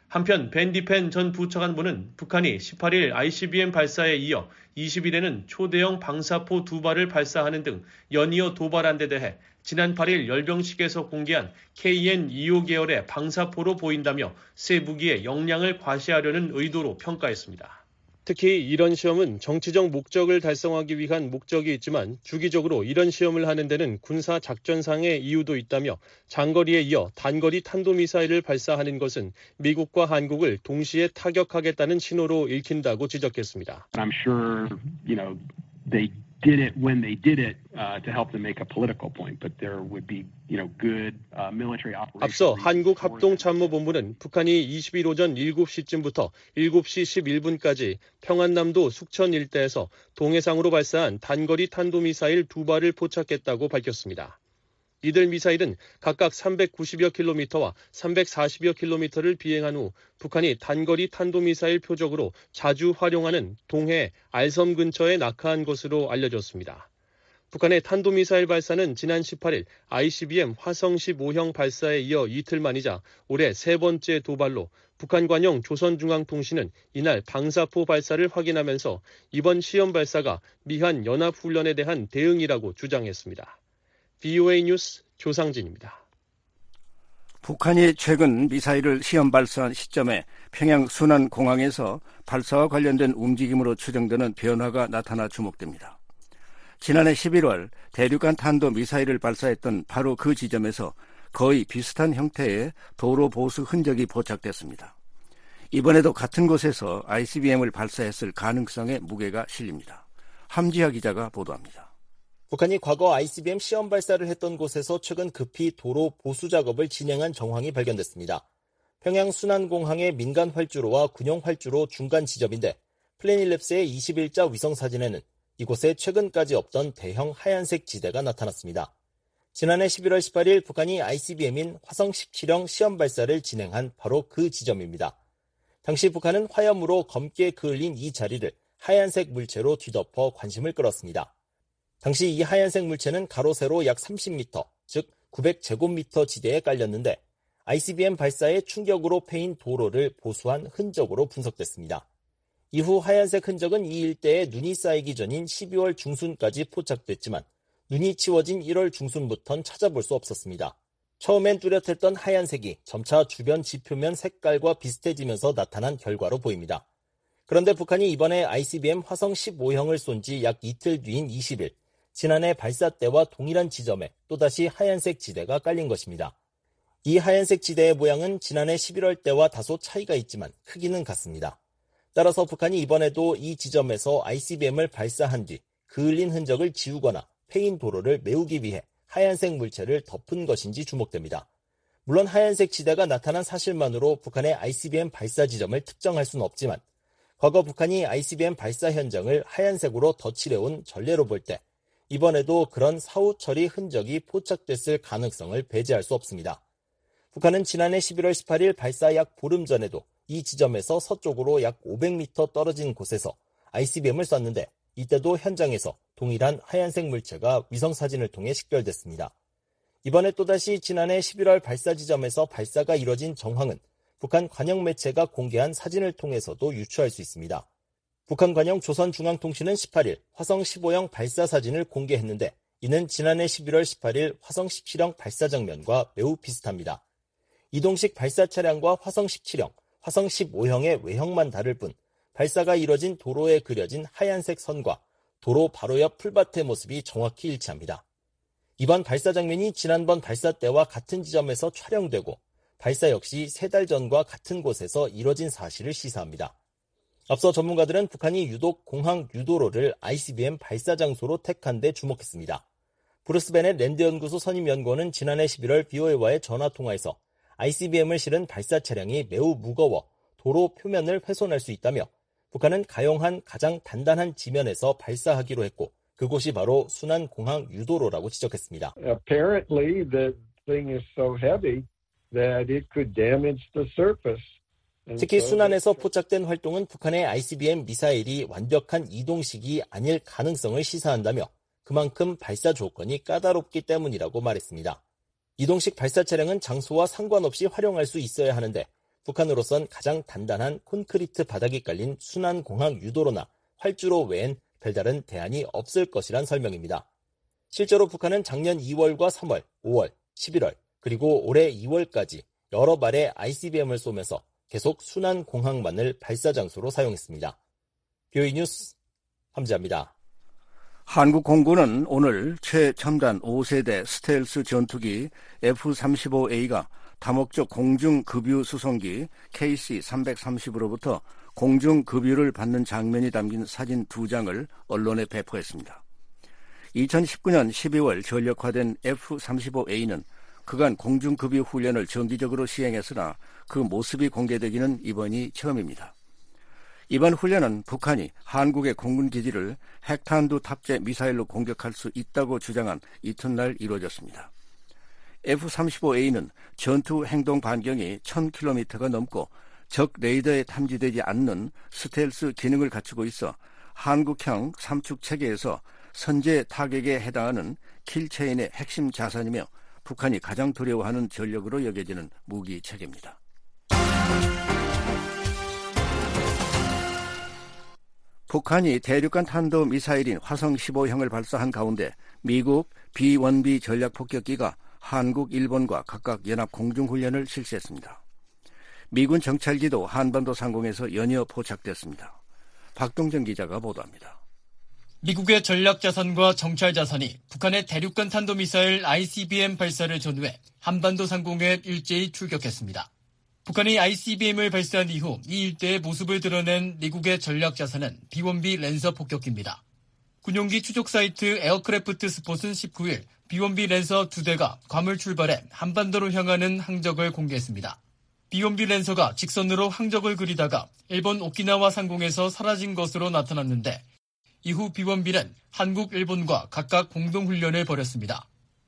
한편 벤디펜 전 부차관보는 북한이 십팔 일 아이씨비엠 발사에 이어 이십 일에는 초대형 방사포 두 발을 발사하는 등 연이어 도발한 데 대해 지난 팔 일 열병식에서 공개한 케이엔 이십오 계열의 방사포로 보인다며 새 무기의 역량을 과시하려는 의도로 평가했습니다. 특히 이런 시험은 정치적 목적을 달성하기 위한 목적이 있지만 주기적으로 이런 시험을 하는 데는 군사 작전상의 이유도 있다며 장거리에 이어 단거리 탄도미사일을 발사하는 것은 미국과 한국을 동시에 타격하겠다는 신호로 읽힌다고 지적했습니다. I'm sure, you know, they did it when they did it uh, to help them make a political point, but there would be, you know, good uh, military operations. 앞서 한국합동참모본부는 북한이 이십 일 오전 일곱 시쯤부터 일곱 시 십일 분까지 평안남도 숙천 일대에서 동해상으로 발사한 단거리 탄도미사일 두 발을 포착했다고 밝혔습니다. 이들 미사일은 각각 삼백구십여 킬로미터와 삼백사십여 킬로미터를 비행한 후 북한이 단거리 탄도미사일 표적으로 자주 활용하는 동해 알섬 근처에 낙하한 것으로 알려졌습니다. 북한의 탄도미사일 발사는 지난 십팔 일 아이씨비엠 화성 십오형 발사에 이어 이틀 만이자 올해 세 번째 도발로 북한 관영 조선중앙통신은 이날 방사포 발사를 확인하면서 이번 시험 발사가 미한 연합훈련에 대한 대응이라고 주장했습니다. 브이오에이 뉴스 조상진입니다. 북한이 최근 미사일을 시험 발사한 시점에 평양 순안공항에서 발사와 관련된 움직임으로 추정되는 변화가 나타나 주목됩니다. 지난해 십일월 대륙간 탄도 미사일을 발사했던 바로 그 지점에서 거의 비슷한 형태의 도로 보수 흔적이 포착됐습니다. 이번에도 같은 곳에서 아이씨비엠을 발사했을 가능성에 무게가 실립니다. 함지하 기자가 보도합니다. 북한이 과거 아이씨비엠 시험 발사를 했던 곳에서 최근 급히 도로 보수 작업을 진행한 정황이 발견됐습니다. 평양 순안공항의 민간 활주로와 군용 활주로 중간 지점인데 플래닛랩스의 이십 일자 위성 사진에는 이곳에 최근까지 없던 대형 하얀색 지대가 나타났습니다. 지난해 십일월 십팔일 북한이 아이씨비엠인 화성 십칠형 시험 발사를 진행한 바로 그 지점입니다. 당시 북한은 화염으로 검게 그을린 이 자리를 하얀색 물체로 뒤덮어 관심을 끌었습니다. 당시 이 하얀색 물체는 가로 세로 약 삼십 미터, 즉 구백 제곱미터 지대에 깔렸는데 아이씨비엠 발사의 충격으로 패인 도로를 보수한 흔적으로 분석됐습니다. 이후 하얀색 흔적은 이 일대에 눈이 쌓이기 전인 십이월 중순까지 포착됐지만 눈이 치워진 일월 중순부터는 찾아볼 수 없었습니다. 처음엔 뚜렷했던 하얀색이 점차 주변 지표면 색깔과 비슷해지면서 나타난 결과로 보입니다. 그런데 북한이 이번에 아이씨비엠 화성 십오형을 쏜 지 약 이틀 뒤인 이십 일, 지난해 발사 때와 동일한 지점에 또다시 하얀색 지대가 깔린 것입니다. 이 하얀색 지대의 모양은 지난해 십일월 때와 다소 차이가 있지만 크기는 같습니다. 따라서 북한이 이번에도 이 지점에서 아이씨비엠을 발사한 뒤 그을린 흔적을 지우거나 패인 도로를 메우기 위해 하얀색 물체를 덮은 것인지 주목됩니다. 물론 하얀색 지대가 나타난 사실만으로 북한의 아이씨비엠 발사 지점을 특정할 수는 없지만 과거 북한이 아이씨비엠 발사 현장을 하얀색으로 덧칠해온 전례로 볼 때 이번에도 그런 사후 처리 흔적이 포착됐을 가능성을 배제할 수 없습니다. 북한은 지난해 십일월 십팔일 발사 약 보름 전에도 이 지점에서 서쪽으로 약 오백 미터 떨어진 곳에서 아이씨비엠을 쐈는데 이때도 현장에서 동일한 하얀색 물체가 위성사진을 통해 식별됐습니다. 이번에 또다시 지난해 십일월 발사 지점에서 발사가 이뤄진 정황은 북한 관영 매체가 공개한 사진을 통해서도 유추할 수 있습니다. 북한 관영 조선중앙통신은 십팔일 화성 십오형 발사 사진을 공개했는데 이는 지난해 십일월 십팔일 화성 십칠형 발사 장면과 매우 비슷합니다. 이동식 발사 차량과 화성 십칠형, 화성 십오형의 외형만 다를 뿐 발사가 이뤄진 도로에 그려진 하얀색 선과 도로 바로 옆 풀밭의 모습이 정확히 일치합니다. 이번 발사 장면이 지난번 발사 때와 같은 지점에서 촬영되고 발사 역시 세 달 전과 같은 곳에서 이뤄진 사실을 시사합니다. 앞서 전문가들은 북한이 유독 공항 유도로를 아이씨비엠 발사 장소로 택한 데 주목했습니다. 브루스 베넷 랜드연구소 선임연구원은 지난해 십일월 브이오에이와의 전화통화에서 아이씨비엠을 실은 발사 차량이 매우 무거워 도로 표면을 훼손할 수 있다며 북한은 가용한 가장 단단한 지면에서 발사하기로 했고 그곳이 바로 순안공항 유도로라고 지적했습니다. Apparently the thing is so heavy that it could damage the surface. 특히 순안에서 포착된 활동은 북한의 아이씨비엠 미사일이 완벽한 이동식이 아닐 가능성을 시사한다며 그만큼 발사 조건이 까다롭기 때문이라고 말했습니다. 이동식 발사 차량은 장소와 상관없이 활용할 수 있어야 하는데 북한으로선 가장 단단한 콘크리트 바닥이 깔린 순환공항 유도로나 활주로 외엔 별다른 대안이 없을 것이란 설명입니다. 실제로 북한은 작년 이월과 삼월, 오월, 십일월, 그리고 올해 이월까지 여러 발의 아이씨비엠을 쏘면서 계속 순환공항만을 발사 장소로 사용했습니다. 비오이 뉴스 함지아입니다. 한국 공군은 오늘 최첨단 오 세대 스텔스 전투기 에프 삼십오 에이가 다목적 공중급유 수송기 케이씨 삼백삼십으로부터 공중급유를 받는 장면이 담긴 사진 두 장을 언론에 배포했습니다. 이천십구 년 십이월 전력화된 에프 삼십오 에이는 그간 공중급유 훈련을 정기적으로 시행했으나 그 모습이 공개되기는 이번이 처음입니다. 이번 훈련은 북한이 한국의 공군기지를 핵탄두 탑재 미사일로 공격할 수 있다고 주장한 이튿날 이루어졌습니다. 에프 삼십오 에이는 전투 행동 반경이 천 킬로미터가 넘고 적 레이더에 탐지되지 않는 스텔스 기능을 갖추고 있어 한국형 삼축 체계에서 선제 타격에 해당하는 킬체인의 핵심 자산이며 북한이 가장 두려워하는 전력으로 여겨지는 무기 체계입니다. 북한이 대륙간 탄도미사일인 화성 십오형을 발사한 가운데 미국 비 원 비 전략폭격기가 한국, 일본과 각각 연합 공중훈련을 실시했습니다. 미군 정찰기도 한반도 상공에서 연이어 포착됐습니다. 박동정 기자가 보도합니다. 미국의 전략자산과 정찰자산이 북한의 대륙간 탄도미사일 아이씨비엠 발사를 전후해 한반도 상공에 일제히 출격했습니다. 북한이 아이씨비엠을 발사한 이후 이 일대의 모습을 드러낸 미국의 전략자산은 비 원 비 랜서 폭격기입니다. 군용기 추적 사이트 에어크래프트 스폿은 십구일 비 원 비 랜서 두 대가 괌을 출발해 한반도로 향하는 항적을 공개했습니다. 비 원 비 랜서가 직선으로 항적을 그리다가 일본 오키나와 상공에서 사라진 것으로 나타났는데 이후 비 원 비는 한국, 일본과 각각 공동훈련을 벌였습니다.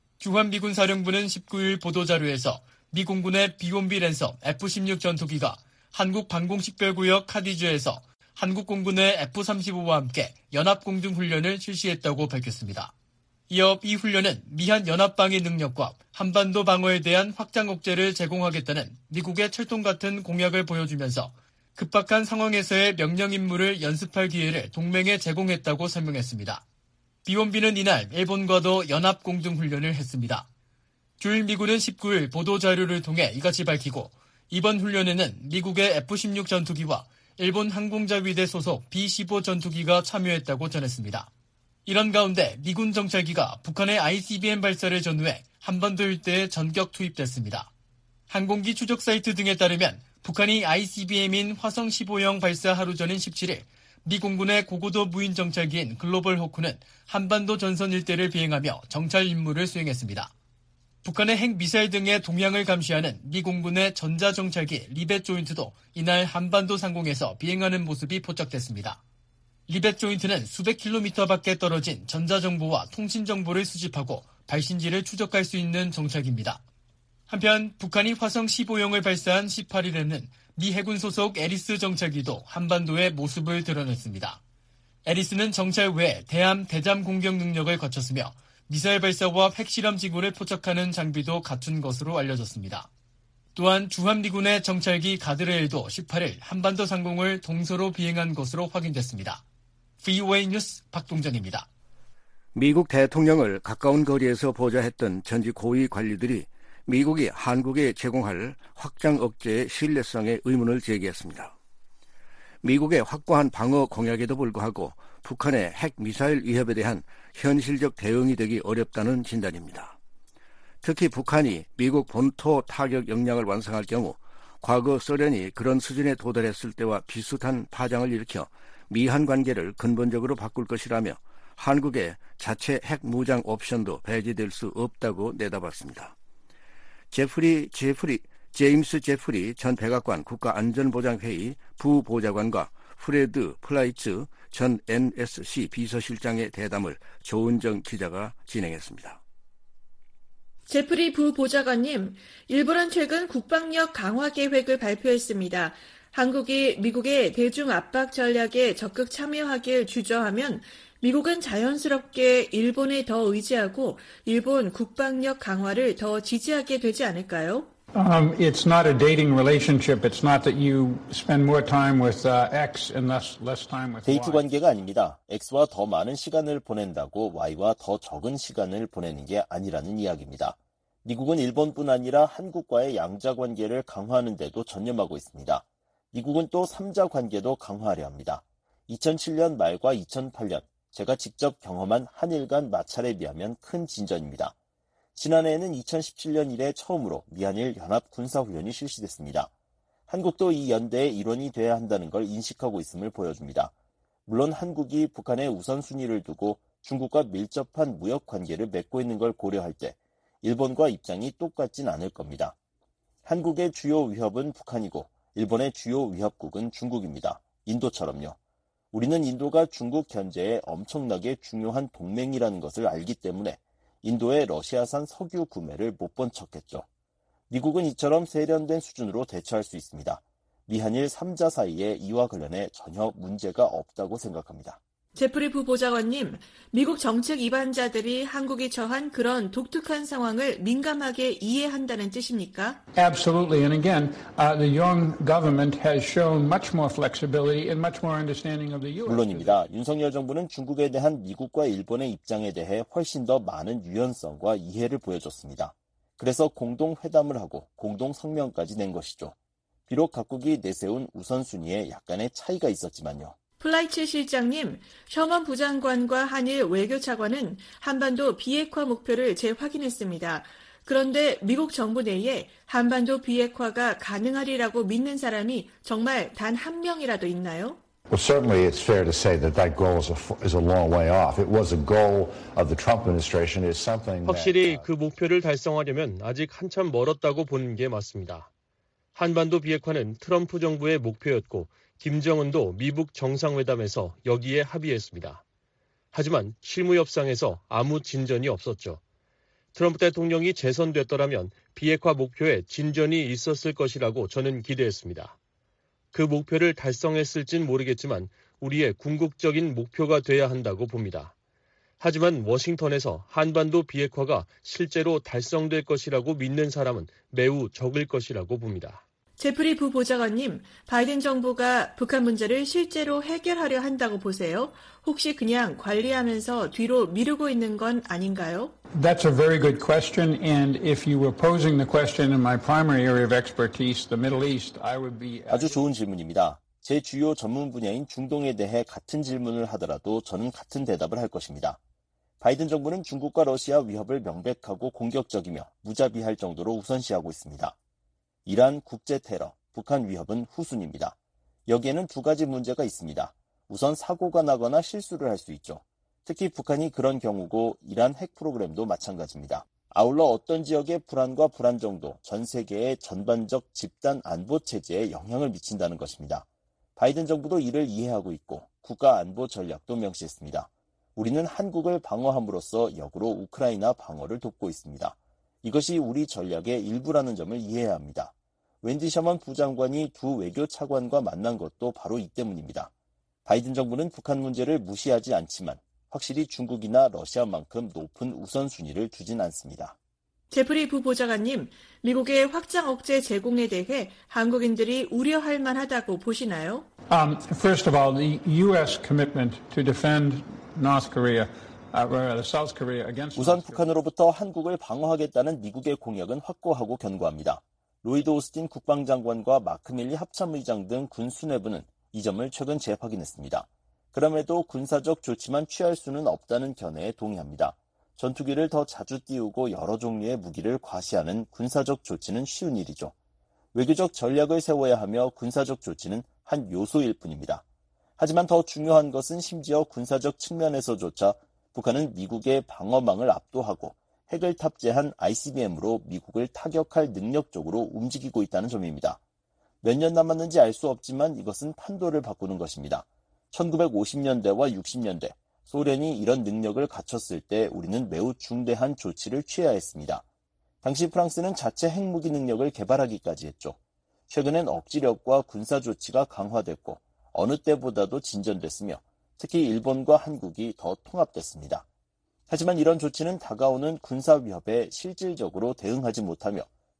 주한미군 사령부는 십구일 보도자료에서 미 공군의 비 원 비 랜서 에프 십육 전투기가 한국 방공식별구역 카디즈에서 한국 공군의 에프 삼십오와 함께 연합공중훈련을 실시했다고 밝혔습니다. 이어 이 훈련은 미한 연합방위 능력과 한반도 방어에 대한 확장 억제를 제공하겠다는 미국의 철통 같은 공약을 보여주면서 급박한 상황에서의 명령 임무를 연습할 기회를 동맹에 제공했다고 설명했습니다. 비 원 비는 이날 일본과도 연합공중훈련을 했습니다. 주일 미군은 십구일 보도자료를 통해 이같이 밝히고 이번 훈련에는 미국의 에프 십육 전투기와 일본 항공자위대 소속 비 십오 전투기가 참여했다고 전했습니다. 이런 가운데 미군 정찰기가 북한의 아이씨비엠 발사를 전후해 한반도 일대에 전격 투입됐습니다. 항공기 추적 사이트 등에 따르면 북한이 아이씨비엠인 화성 십오형 발사 하루 전인 십칠일 미 공군의 고고도 무인 정찰기인 글로벌 호크는 한반도 전선 일대를 비행하며 정찰 임무를 수행했습니다. 북한의 핵미사일 등의 동향을 감시하는 미 공군의 전자정찰기 리벳 조인트도 이날 한반도 상공에서 비행하는 모습이 포착됐습니다. 리벳 조인트는 수백 킬로미터 밖에 떨어진 전자정보와 통신정보를 수집하고 발신지를 추적할 수 있는 정찰기입니다. 한편 북한이 화성 십오형을 발사한 십팔일에는 미 해군 소속 에리스 정찰기도 한반도의 모습을 드러냈습니다. 에리스는 정찰 외에 대함, 대잠 공격 능력을 갖췄으며 미사일 발사와 핵실험 지구를 포착하는 장비도 갖춘 것으로 알려졌습니다. 또한 주한미군의 정찰기 가드레일도 십팔일 한반도 상공을 동서로 비행한 것으로 확인됐습니다. 브이오에이 뉴스 박동정입니다. 미국 대통령을 가까운 거리에서 보좌했던 전직 고위 관리들이 미국이 한국에 제공할 확장 억제의 신뢰성에 의문을 제기했습니다. 미국의 확고한 방어 공약에도 불구하고 북한의 핵미사일 위협에 대한 현실적 대응이 되기 어렵다는 진단입니다. 특히 북한이 미국 본토 타격 역량을 완성할 경우 과거 소련이 그런 수준에 도달했을 때와 비슷한 파장을 일으켜 미한 관계를 근본적으로 바꿀 것이라며 한국의 자체 핵무장 옵션도 배제될 수 없다고 내다봤습니다. 제프리, 제프리, 제임스 제프리 전 백악관 국가안전보장회의 부보좌관과 프레드 플라이츠 전 엔에스씨 비서실장의 대담을 조은정 기자가 진행했습니다. 제프리 부보좌관님, 일본은 최근 국방력 강화 계획을 발표했습니다. 한국이 미국의 대중 압박 전략에 적극 참여하길 주저하면 미국은 자연스럽게 일본에 더 의지하고 일본 국방력 강화를 더 지지하게 되지 않을까요? Um, it's not a dating relationship. It's not that you spend more time with uh, X and less less time with Y. 데이트 관계가 아닙니다. X와 더 많은 시간을 보낸다고 Y와 더 적은 시간을 보내는 게 아니라는 이야기입니다. 미국은 일본뿐 아니라 한국과의 양자 관계를 강화하는 데도 전념하고 있습니다. 미국은 또 삼자 관계도 강화하려 합니다. 이천칠 년 말과 이천팔 년 제가 직접 경험한 한일 간 마찰에 비하면 큰 진전입니다. 지난해에는 이천십칠 년 이래 처음으로 미한일 연합 군사훈련이 실시됐습니다. 한국도 이 연대의 일원이 돼야 한다는 걸 인식하고 있음을 보여줍니다. 물론 한국이 북한의 우선순위를 두고 중국과 밀접한 무역 관계를 맺고 있는 걸 고려할 때 일본과 입장이 똑같진 않을 겁니다. 한국의 주요 위협은 북한이고 일본의 주요 위협국은 중국입니다. 인도처럼요. 우리는 인도가 중국 견제에 엄청나게 중요한 동맹이라는 것을 알기 때문에 인도의 러시아산 석유 구매를 못 본 척했죠. 미국은 이처럼 세련된 수준으로 대처할 수 있습니다. 미한일 삼자 사이에 이와 관련해 전혀 문제가 없다고 생각합니다. 제프리 부보좌관님, 미국 정책 이반자들이 한국이 처한 그런 독특한 상황을 민감하게 이해한다는 뜻입니까? Absolutely. And again, uh, the young government has shown much more flexibility and much more understanding of the U S. 물론입니다. 윤석열 정부는 중국에 대한 미국과 일본의 입장에 대해 훨씬 더 많은 유연성과 이해를 보여줬습니다. 그래서 공동회담을 하고 공동성명까지 낸 것이죠. 비록 각국이 내세운 우선순위에 약간의 차이가 있었지만요. 플라이츠 실장님, 셔먼 부장관과 한일 외교차관은 한반도 비핵화 목표를 재확인했습니다. 그런데 미국 정부 내에 한반도 비핵화가 가능하리라고 믿는 사람이 정말 단 한 명이라도 있나요? Well, certainly it's fair to say that that goal is a, is a long way off. It was a goal of the Trump administration. It's something 확실히 that, 그 목표를 달성하려면 아직 한참 멀었다고 보는 게 맞습니다. 한반도 비핵화는 트럼프 정부의 목표였고 김정은도 미국 정상회담에서 여기에 합의했습니다. 하지만 실무 협상에서 아무 진전이 없었죠. 트럼프 대통령이 재선됐더라면 비핵화 목표에 진전이 있었을 것이라고 저는 기대했습니다. 그 목표를 달성했을진 모르겠지만 우리의 궁극적인 목표가 돼야 한다고 봅니다. 하지만 워싱턴에서 한반도 비핵화가 실제로 달성될 것이라고 믿는 사람은 매우 적을 것이라고 봅니다. 제프리 부보좌관님, 바이든 정부가 북한 문제를 실제로 해결하려 한다고 보세요? 혹시 그냥 관리하면서 뒤로 미루고 있는 건 아닌가요? That's a very good question, and if you were posing the question in my primary area of expertise, the Middle East, I would be... 아주 좋은 질문입니다. 제 주요 전문 분야인 중동에 대해 같은 질문을 하더라도 저는 같은 대답을 할 것입니다. 바이든 정부는 중국과 러시아 위협을 명백하고 공격적이며 무자비할 정도로 우선시하고 있습니다. 이란, 국제 테러, 북한 위협은 후순입니다. 여기에는 두 가지 문제가 있습니다. 우선 사고가 나거나 실수를 할 수 있죠. 특히 북한이 그런 경우고 이란 핵 프로그램도 마찬가지입니다. 아울러 어떤 지역의 불안과 불안정도, 전 세계의 전반적 집단 안보 체제에 영향을 미친다는 것입니다. 바이든 정부도 이를 이해하고 있고 국가 안보 전략도 명시했습니다. 우리는 한국을 방어함으로써 역으로 우크라이나 방어를 돕고 있습니다. 이것이 우리 전략의 일부라는 점을 이해해야 합니다. 웬디 셔먼 부장관이 두 외교 차관과 만난 것도 바로 이 때문입니다. 바이든 정부는 북한 문제를 무시하지 않지만 확실히 중국이나 러시아만큼 높은 우선순위를 두진 않습니다. 제프리 부보좌관님, 미국의 확장 억제 제공에 대해 한국인들이 우려할 만하다고 보시나요? Um, first of all, the U S commitment to defend North Korea. 우선 북한으로부터 한국을 방어하겠다는 미국의 공약은 확고하고 견고합니다. 로이드 오스틴 국방장관과 마크 밀리 합참의장 등 군 수뇌부는 이 점을 최근 재확인했습니다. 그럼에도 군사적 조치만 취할 수는 없다는 견해에 동의합니다. 전투기를 더 자주 띄우고 여러 종류의 무기를 과시하는 군사적 조치는 쉬운 일이죠. 외교적 전략을 세워야 하며 군사적 조치는 한 요소일 뿐입니다. 하지만 더 중요한 것은 심지어 군사적 측면에서조차 북한은 미국의 방어망을 압도하고 핵을 탑재한 아이씨비엠으로 미국을 타격할 능력적으로 움직이고 있다는 점입니다. 몇 년 남았는지 알 수 없지만 이것은 판도를 바꾸는 것입니다. 천구백오십 년대와 육십 년대, 소련이 이런 능력을 갖췄을 때 우리는 매우 중대한 조치를 취해야 했습니다. 당시 프랑스는 자체 핵무기 능력을 개발하기까지 했죠. 최근엔 억지력과 군사 조치가 강화됐고 어느 때보다도 진전됐으며 특히 일본과 한국이 더 통합됐습니다. 하지만 이런 조치는 다가오는 군사 위협에 실질적으로 대응하지 못하며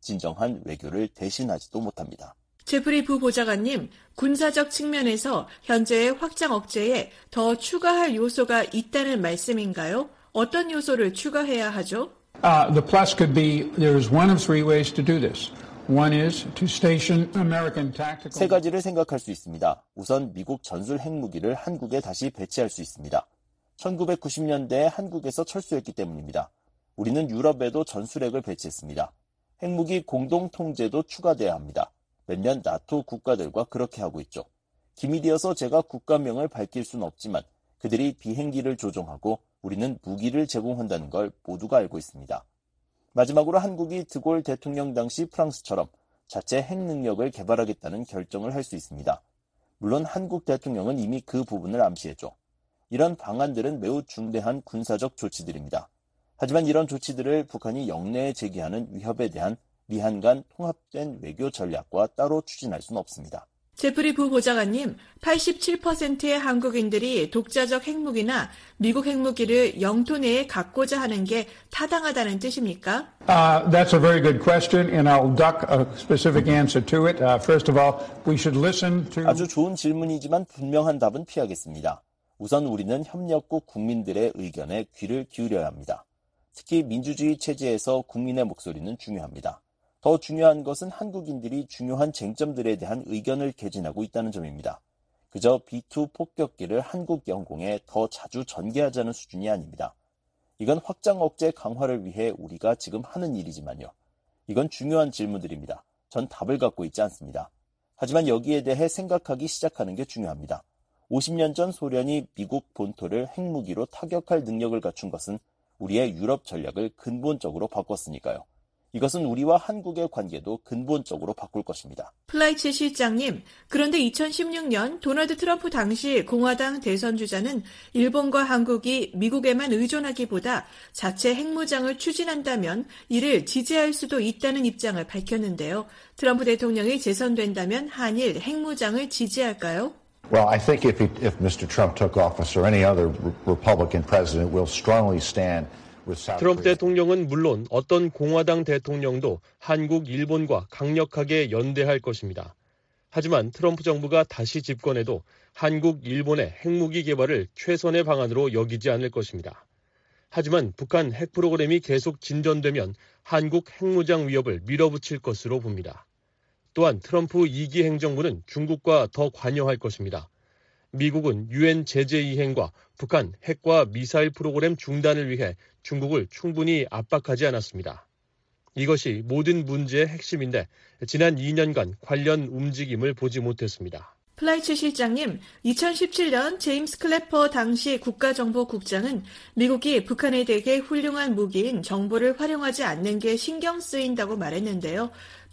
진정한 외교를 대신하지도 못합니다. 제프리 부보좌관님, 군사적 측면에서 현재의 확장 억제에 더 추가할 요소가 있다는 말씀인가요? 어떤 요소를 추가해야 하죠? Uh, the plus could be there's one of three ways to do this. One is to station American tactical. 세 가지를 생각할 수 있습니다. 우선 미국 전술 핵무기를 한국에 다시 배치할 수 있습니다. 천구백구십 년대에 한국에서 철수했기 때문입니다. 우리는 유럽에도 전술핵을 배치했습니다. 핵무기 공동 통제도 추가돼야 합니다. 몇몇 나토 국가들과 그렇게 하고 있죠. 기밀이어서 제가 국가명을 밝힐 수는 없지만 그들이 비행기를 조종하고 우리는 무기를 제공한다는 걸 모두가 알고 있습니다. 마지막으로 한국이 드골 대통령 당시 프랑스처럼 자체 핵 능력을 개발하겠다는 결정을 할 수 있습니다. 물론 한국 대통령은 이미 그 부분을 암시했죠. 이런 방안들은 매우 중대한 군사적 조치들입니다. 하지만 이런 조치들을 북한이 영내에 제기하는 위협에 대한 미한 간 통합된 외교 전략과 따로 추진할 수는 없습니다. 제프리 부보좌관님, 팔십칠 퍼센트의 한국인들이 독자적 핵무기나 미국 핵무기를 영토 내에 갖고자 하는 게 타당하다는 뜻입니까? Uh, that's a very good question, and I'll duck a specific answer to it. Uh, first of all, we should listen to... 아주 좋은 질문이지만 분명한 답은 피하겠습니다. 우선 우리는 협력국 국민들의 의견에 귀를 기울여야 합니다. 특히 민주주의 체제에서 국민의 목소리는 중요합니다. 더 중요한 것은 한국인들이 중요한 쟁점들에 대한 의견을 개진하고 있다는 점입니다. 그저 비투 폭격기를 한국 영공에 더 자주 전개하자는 수준이 아닙니다. 이건 확장 억제 강화를 위해 우리가 지금 하는 일이지만요. 이건 중요한 질문들입니다. 전 답을 갖고 있지 않습니다. 하지만 여기에 대해 생각하기 시작하는 게 중요합니다. 오십 년 전 소련이 미국 본토를 핵무기로 타격할 능력을 갖춘 것은 우리의 유럽 전략을 근본적으로 바꿨으니까요. 이것은 우리와 한국의 관계도 근본적으로 바꿀 것입니다. 플라이츠 실장님, 그런데 이천십육 년 도널드 트럼프 당시 공화당 대선 주자는 일본과 한국이 미국에만 의존하기보다 자체 핵무장을 추진한다면 이를 지지할 수도 있다는 입장을 밝혔는데요. 트럼프 대통령이 재선된다면 한일 핵무장을 지지할까요? Well, I think if, he, if Mister Trump took office or any other Republican president will strongly stand 트럼프 대통령은 물론 어떤 공화당 대통령도 한국, 일본과 강력하게 연대할 것입니다. 하지만 트럼프 정부가 다시 집권해도 한국, 일본의 핵무기 개발을 최선의 방안으로 여기지 않을 것입니다. 하지만 북한 핵 프로그램이 계속 진전되면 한국 핵무장 위협을 밀어붙일 것으로 봅니다. 또한 트럼프 이 기 행정부는 중국과 더 관여할 것입니다. 미국은 유엔 제재 이행과 북한 핵과 미사일 프로그램 중단을 위해 중국을 충분히 압박하지 않았습니다. 이것이 모든 문제의 핵심인데 지난 이 년간 관련 움직임을 보지 못했습니다. 플라이츠 실장님, 이천십칠 년 제임스 클래퍼 당시 국가정보국장은 미국이 북한에 대해 훌륭한 무기인 정보를 활용하지 않는 게 신경 쓰인다고 말했는데요.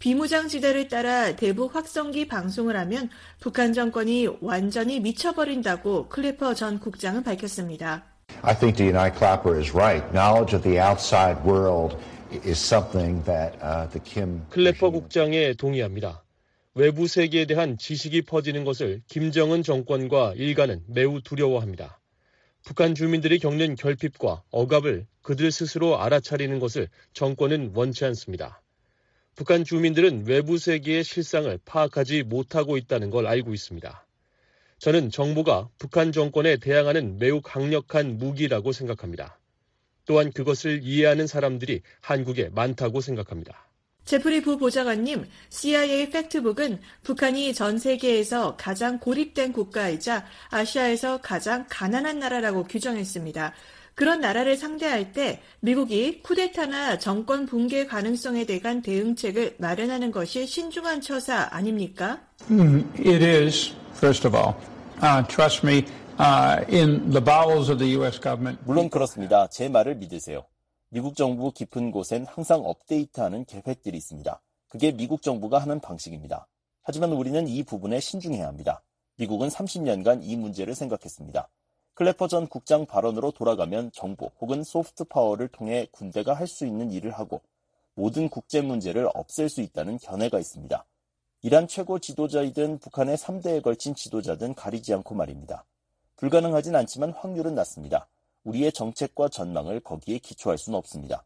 비무장지대를 따라 대북 확성기 방송을 하면 북한 정권이 완전히 미쳐버린다고 클래퍼 전 국장은 밝혔습니다. I think Dianai Clapper is right. Knowledge of the outside world is something that uh, the Kim 클래퍼 국장에 동의합니다. 외부 세계에 대한 지식이 퍼지는 것을 김정은 정권과 일가는 매우 두려워합니다. 북한 주민들이 겪는 결핍과 억압을 그들 스스로 알아차리는 것을 정권은 원치 않습니다. 북한 주민들은 외부 세계의 실상을 파악하지 못하고 있다는 걸 알고 있습니다. 저는 정부가 북한 정권에 대항하는 매우 강력한 무기라고 생각합니다. 또한 그것을 이해하는 사람들이 한국에 많다고 생각합니다. 제프리 부보좌관님, 씨아이에이 팩트북은 북한이 전 세계에서 가장 고립된 국가이자 아시아에서 가장 가난한 나라라고 규정했습니다. 그런 나라를 상대할 때 미국이 쿠데타나 정권 붕괴 가능성에 대한 대응책을 마련하는 것이 신중한 처사 아닙니까? Mm, it is, first of all. Uh, trust me, uh, in the bowels of the U S government. 물론 그렇습니다. 제 말을 믿으세요. 미국 정부 깊은 곳엔 항상 업데이트하는 계획들이 있습니다. 그게 미국 정부가 하는 방식입니다. 하지만 우리는 이 부분에 신중해야 합니다. 미국은 삼십 년간 이 문제를 생각했습니다. 클래퍼 전 국장 발언으로 돌아가면 정보 혹은 소프트 파워를 통해 군대가 할 수 있는 일을 하고 모든 국제 문제를 없앨 수 있다는 견해가 있습니다. 이란 최고 지도자이든 북한의 삼 대에 걸친 지도자든 가리지 않고 말입니다. 불가능하진 않지만 확률은 낮습니다. 우리의 정책과 전망을 거기에 기초할 수는 없습니다.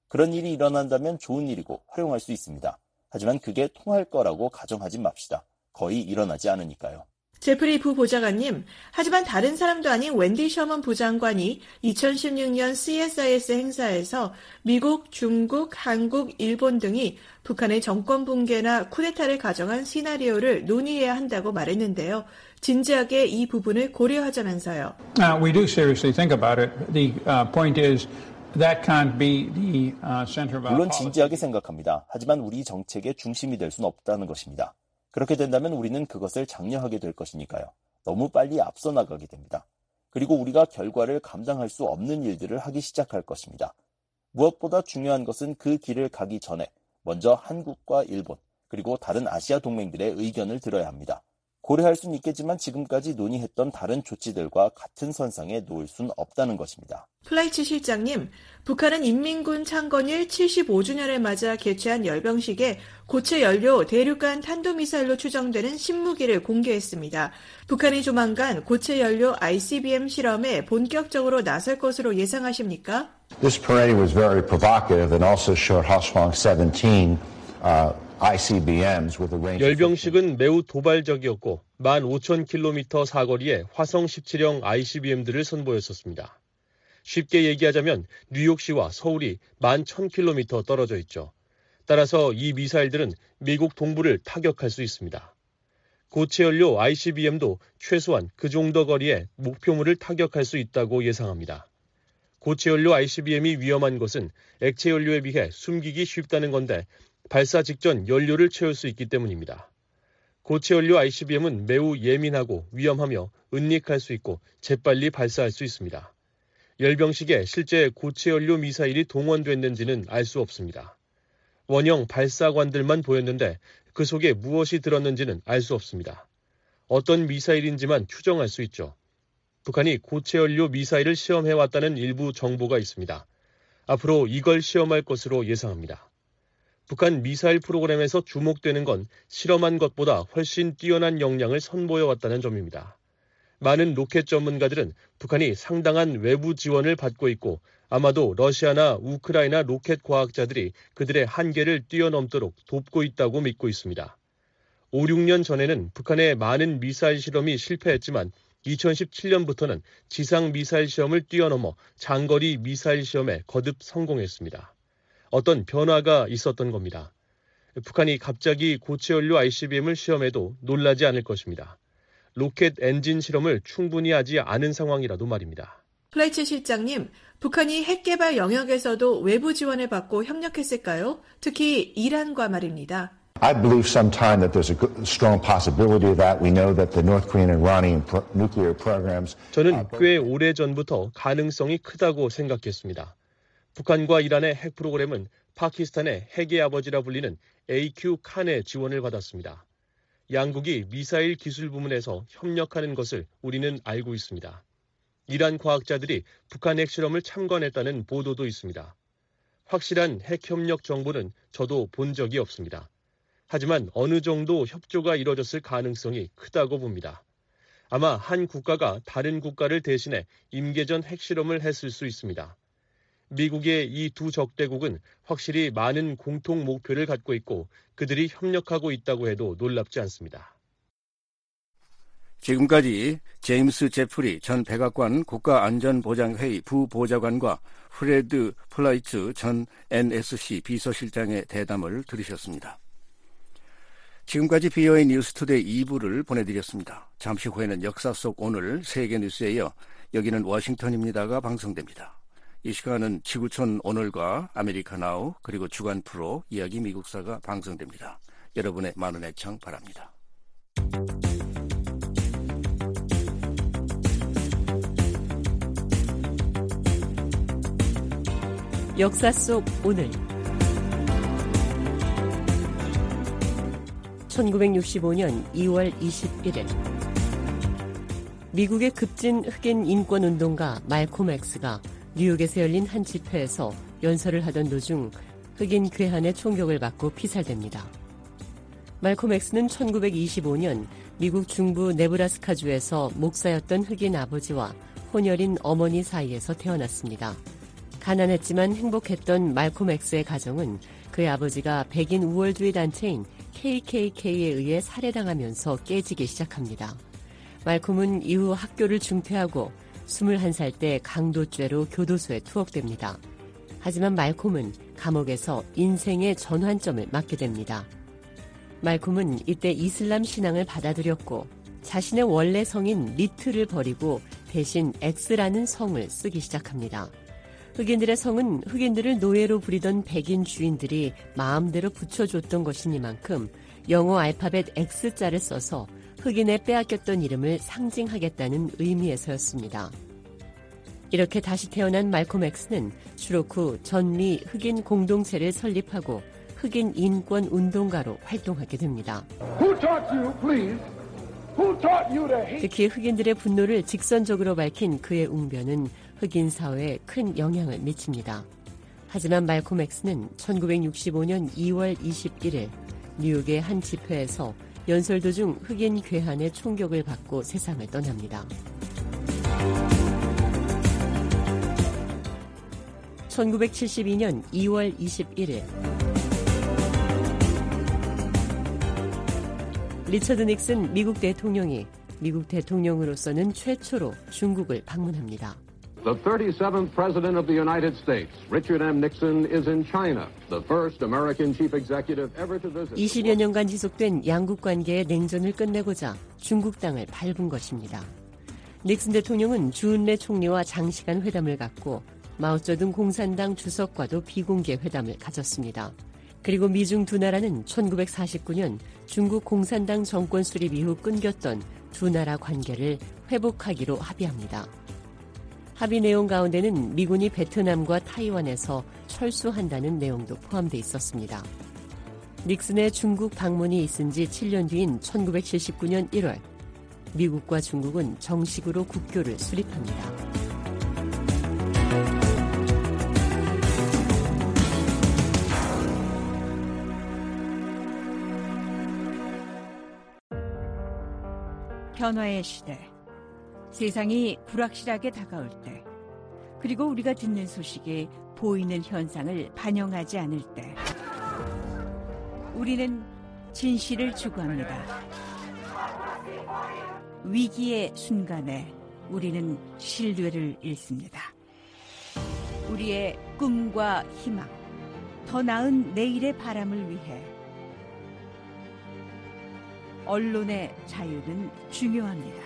그런 일이 일어난다면 좋은 일이고 활용할 수 있습니다. 하지만 그게 통할 거라고 가정하지 맙시다. 거의 일어나지 않으니까요. 제프리 부보좌관님, 하지만 다른 사람도 아닌 웬디 셔먼 부장관이 이천십육 년 씨에스아이에스 행사에서 미국, 중국, 한국, 일본 등이 북한의 정권 붕괴나 쿠데타를 가정한 시나리오를 논의해야 한다고 말했는데요. 진지하게 이 부분을 고려하자면서요. Uh, we do seriously think about it. The uh, point is that can't be the uh, center of our 물론 policy. 진지하게 생각합니다. 하지만 우리 정책의 중심이 될 수는 없다는 것입니다. 그렇게 된다면 우리는 그것을 장려하게 될 것이니까요. 너무 빨리 앞서 나가게 됩니다. 그리고 우리가 결과를 감당할 수 없는 일들을 하기 시작할 것입니다. 무엇보다 중요한 것은 그 길을 가기 전에 먼저 한국과 일본, 그리고 다른 아시아 동맹들의 의견을 들어야 합니다. 고려할 수는 있겠지만 지금까지 논의했던 다른 조치들과 같은 선상에 놓을 수는 없다는 것입니다. 플라이츠 실장님, 북한은 인민군 창건일 칠십오 주년을 맞아 개최한 열병식에 고체 연료 대륙간 탄도미사일로 추정되는 신무기를 공개했습니다. 북한이 조만간 고체 연료 아이씨비엠 실험에 본격적으로 나설 것으로 예상하십니까? This parade was very provocative and also showed Hwasong seventeen uh, 아이씨비엠s with a range 열병식은 매우 도발적이었고 만 오천 킬로미터 사거리에 화성 십칠형 아이씨비엠들을 선보였었습니다. 쉽게 얘기하자면 뉴욕시와 서울이 만 천 킬로미터 떨어져 있죠. 따라서 이 미사일들은 미국 동부를 타격할 수 있습니다. 고체연료 아이씨비엠도 최소한 그 정도 거리에 목표물을 타격할 수 있다고 예상합니다. 고체연료 아이씨비엠이 위험한 것은 액체연료에 비해 숨기기 쉽다는 건데 발사 직전 연료를 채울 수 있기 때문입니다. 고체연료 아이씨비엠은 매우 예민하고 위험하며 은닉할 수 있고 재빨리 발사할 수 있습니다. 열병식에 실제 고체연료 미사일이 동원됐는지는 알 수 없습니다. 원형 발사관들만 보였는데 그 속에 무엇이 들었는지는 알 수 없습니다. 어떤 미사일인지만 추정할 수 있죠. 북한이 고체연료 미사일을 시험해왔다는 일부 정보가 있습니다. 앞으로 이걸 시험할 것으로 예상합니다. 북한 미사일 프로그램에서 주목되는 건 실험한 것보다 훨씬 뛰어난 역량을 선보여왔다는 점입니다. 많은 로켓 전문가들은 북한이 상당한 외부 지원을 받고 있고 아마도 러시아나 우크라이나 로켓 과학자들이 그들의 한계를 뛰어넘도록 돕고 있다고 믿고 있습니다. 오, 육 년 전에는 북한의 많은 미사일 실험이 실패했지만 이천십칠 년부터는 지상 미사일 시험을 뛰어넘어 장거리 미사일 시험에 거듭 성공했습니다. 어떤 변화가 있었던 겁니다. 북한이 갑자기 고체연료 아이씨비엠을 시험해도 놀라지 않을 것입니다. 로켓 엔진 실험을 충분히 하지 않은 상황이라도 말입니다. 플라이츠 실장님, 북한이 핵 개발 영역에서도 외부 지원을 받고 협력했을까요? 특히 이란과 말입니다. I believe sometime that there's a good, strong possibility of that. We know that the North Korean and Iranian pro- nuclear programs. 저는 꽤 오래전부터 가능성이 크다고 생각했습니다. 북한과 이란의 핵 프로그램은 파키스탄의 핵의 아버지라 불리는 에이큐 칸의 지원을 받았습니다. 양국이 미사일 기술 부문에서 협력하는 것을 우리는 알고 있습니다. 이란 과학자들이 북한 핵 실험을 참관했다는 보도도 있습니다. 확실한 핵 협력 정보는 저도 본 적이 없습니다. 하지만 어느 정도 협조가 이뤄졌을 가능성이 크다고 봅니다. 아마 한 국가가 다른 국가를 대신해 임계전 핵실험을 했을 수 있습니다. 미국의 이 두 적대국은 확실히 많은 공통 목표를 갖고 있고 그들이 협력하고 있다고 해도 놀랍지 않습니다. 지금까지 제임스 제프리 전 백악관 국가안전보장회의 부보좌관과 프레드 플라이츠 전 엔에스씨 비서실장의 대담을 들으셨습니다. 지금까지 비오에이 뉴스투데이 이 부를 보내드렸습니다. 잠시 후에는 역사 속 오늘 세계뉴스에 이어 여기는 워싱턴입니다가 방송됩니다. 이 시간은 지구촌 오늘과 아메리카 나우 그리고 주간 프로 이야기 미국사가 방송됩니다. 여러분의 많은 애청 바랍니다. 역사 속 오늘 천구백육십오 년 이월 이십일일 미국의 급진 흑인 인권운동가 말콤 엑스가 뉴욕에서 열린 한 집회에서 연설을 하던 도중 흑인 괴한의 총격을 받고 피살됩니다. 말콤 엑스는 천구백이십오 년 미국 중부 네브라스카주에서 목사였던 흑인 아버지와 혼혈인 어머니 사이에서 태어났습니다. 가난했지만 행복했던 말콤 X의 가정은 그의 아버지가 백인 우월주의 단체인 케이케이케이에 의해 살해당하면서 깨지기 시작합니다. 말콤은 이후 학교를 중퇴하고 스물한 살 때 강도죄로 교도소에 투옥됩니다. 하지만 말콤은 감옥에서 인생의 전환점을 맞게 됩니다. 말콤은 이때 이슬람 신앙을 받아들였고 자신의 원래 성인 리트를 버리고 대신 X라는 성을 쓰기 시작합니다. 흑인들의 성은 흑인들을 노예로 부리던 백인 주인들이 마음대로 붙여줬던 것이니만큼 영어 알파벳 X자를 써서 흑인의 빼앗겼던 이름을 상징하겠다는 의미에서였습니다. 이렇게 다시 태어난 말콤 X는 추록 후 전미 흑인 공동체를 설립하고 흑인 인권 운동가로 활동하게 됩니다. Who taught you, please? Who taught you to hate? 특히 흑인들의 분노를 직선적으로 밝힌 그의 웅변은 흑인 사회에 큰 영향을 미칩니다. 하지만 말콤 X는 천구백육십오년 이월 이십일일 뉴욕의 한 집회에서 연설 도중 흑인 괴한의 총격을 받고 세상을 떠납니다. 천구백칠십이년 이월 이십일일 리처드 닉슨 미국 대통령이 미국 대통령으로서는 최초로 중국을 방문합니다. The thirty-seventh President of the United States, Richard M. Nixon, is in China, the first American chief executive ever to visit. 이십여 년간 지속된 양국 관계의 냉전을 끝내고자 중국 땅을 밟은 것입니다. 닉슨 대통령은 주은래 총리와 장시간 회담을 갖고 마오쩌둥 공산당 주석과도 비공개 회담을 가졌습니다. 그리고 미중 두 나라는 천구백사십구년 중국 공산당 정권 수립 이후 끊겼던 두 나라 관계를 회복하기로 합의합니다. 합의 내용 가운데는 미군이 베트남과 타이완에서 철수한다는 내용도 포함돼 있었습니다. 닉슨의 중국 방문이 있은 지 칠 년 뒤인 천구백칠십구년 일월 미국과 중국은 정식으로 국교를 수립합니다. 변화의 시대, 세상이 불확실하게 다가올 때, 그리고 우리가 듣는 소식이 보이는 현상을 반영하지 않을 때, 우리는 진실을 추구합니다. 위기의 순간에 우리는 신뢰를 잃습니다. 우리의 꿈과 희망, 더 나은 내일의 바람을 위해 언론의 자유는 중요합니다.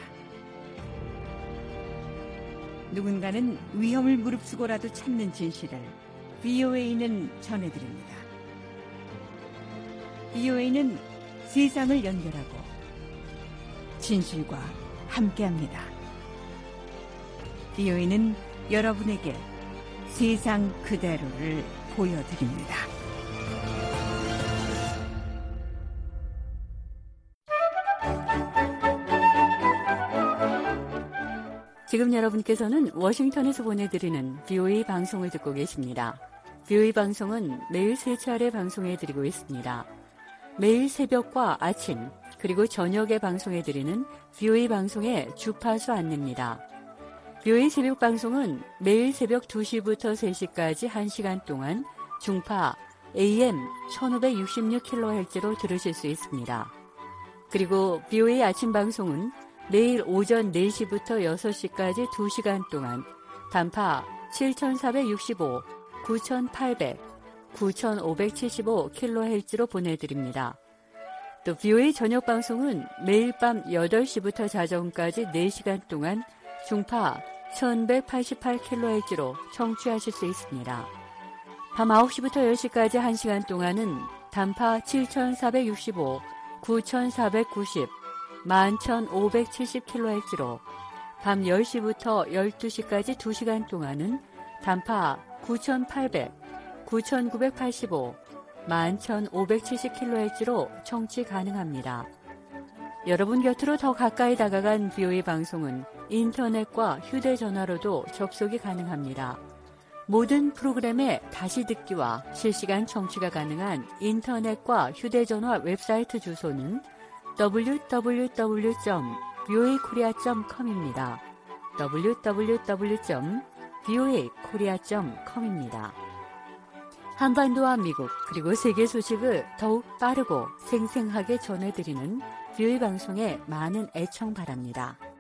누군가는 위험을 무릅쓰고라도 찾는 진실을 브이오에이는 전해드립니다. 브이오에이는 세상을 연결하고 진실과 함께합니다. 브이오에이는 여러분에게 세상 그대로를 보여드립니다. 지금 여러분께서는 워싱턴에서 보내드리는 브이오에이 방송을 듣고 계십니다. 브이오에이 방송은 매일 세 차례 방송해드리고 있습니다. 매일 새벽과 아침, 그리고 저녁에 방송해드리는 브이오에이 방송의 주파수 안내입니다. 브이오에이 새벽 방송은 매일 새벽 두 시부터 세 시까지 한 시간 동안 중파 에이엠 천오백육십육 킬로헤르츠로 들으실 수 있습니다. 그리고 브이오에이 아침 방송은 매일 오전 네 시부터 여섯 시까지 두 시간 동안 단파 칠천사백육십오, 구천팔백, 구천오백칠십오 킬로헤르츠로 보내드립니다. 또 브이오에이 저녁 방송은 매일 밤 여덟 시부터 자정까지 네 시간 동안 중파 천백팔십팔 킬로헤르츠로 청취하실 수 있습니다. 밤 아홉 시부터 열 시까지 한 시간 동안은 단파 칠천사백육십오, 구천사백구십, 만 천오백칠십 킬로헤르츠로 밤 열 시부터 열두 시까지 두 시간 동안은 단파 구천팔백, 구천구백팔십오, 만 천오백칠십 킬로헤르츠로 청취 가능합니다. 여러분 곁으로 더 가까이 다가간 브이오에이 방송은 인터넷과 휴대전화로도 접속이 가능합니다. 모든 프로그램의 다시 듣기와 실시간 청취가 가능한 인터넷과 휴대전화 웹사이트 주소는 더블유 더블유 더블유 점 브이오에이 코리아 점 컴입니다. 더블유 더블유 더블유 점 브이오에이 코리아 닷 컴입니다. 한반도와 미국 그리고 세계 소식을 더욱 빠르고 생생하게 전해드리는 브이오에이 방송에 많은 애청 바랍니다.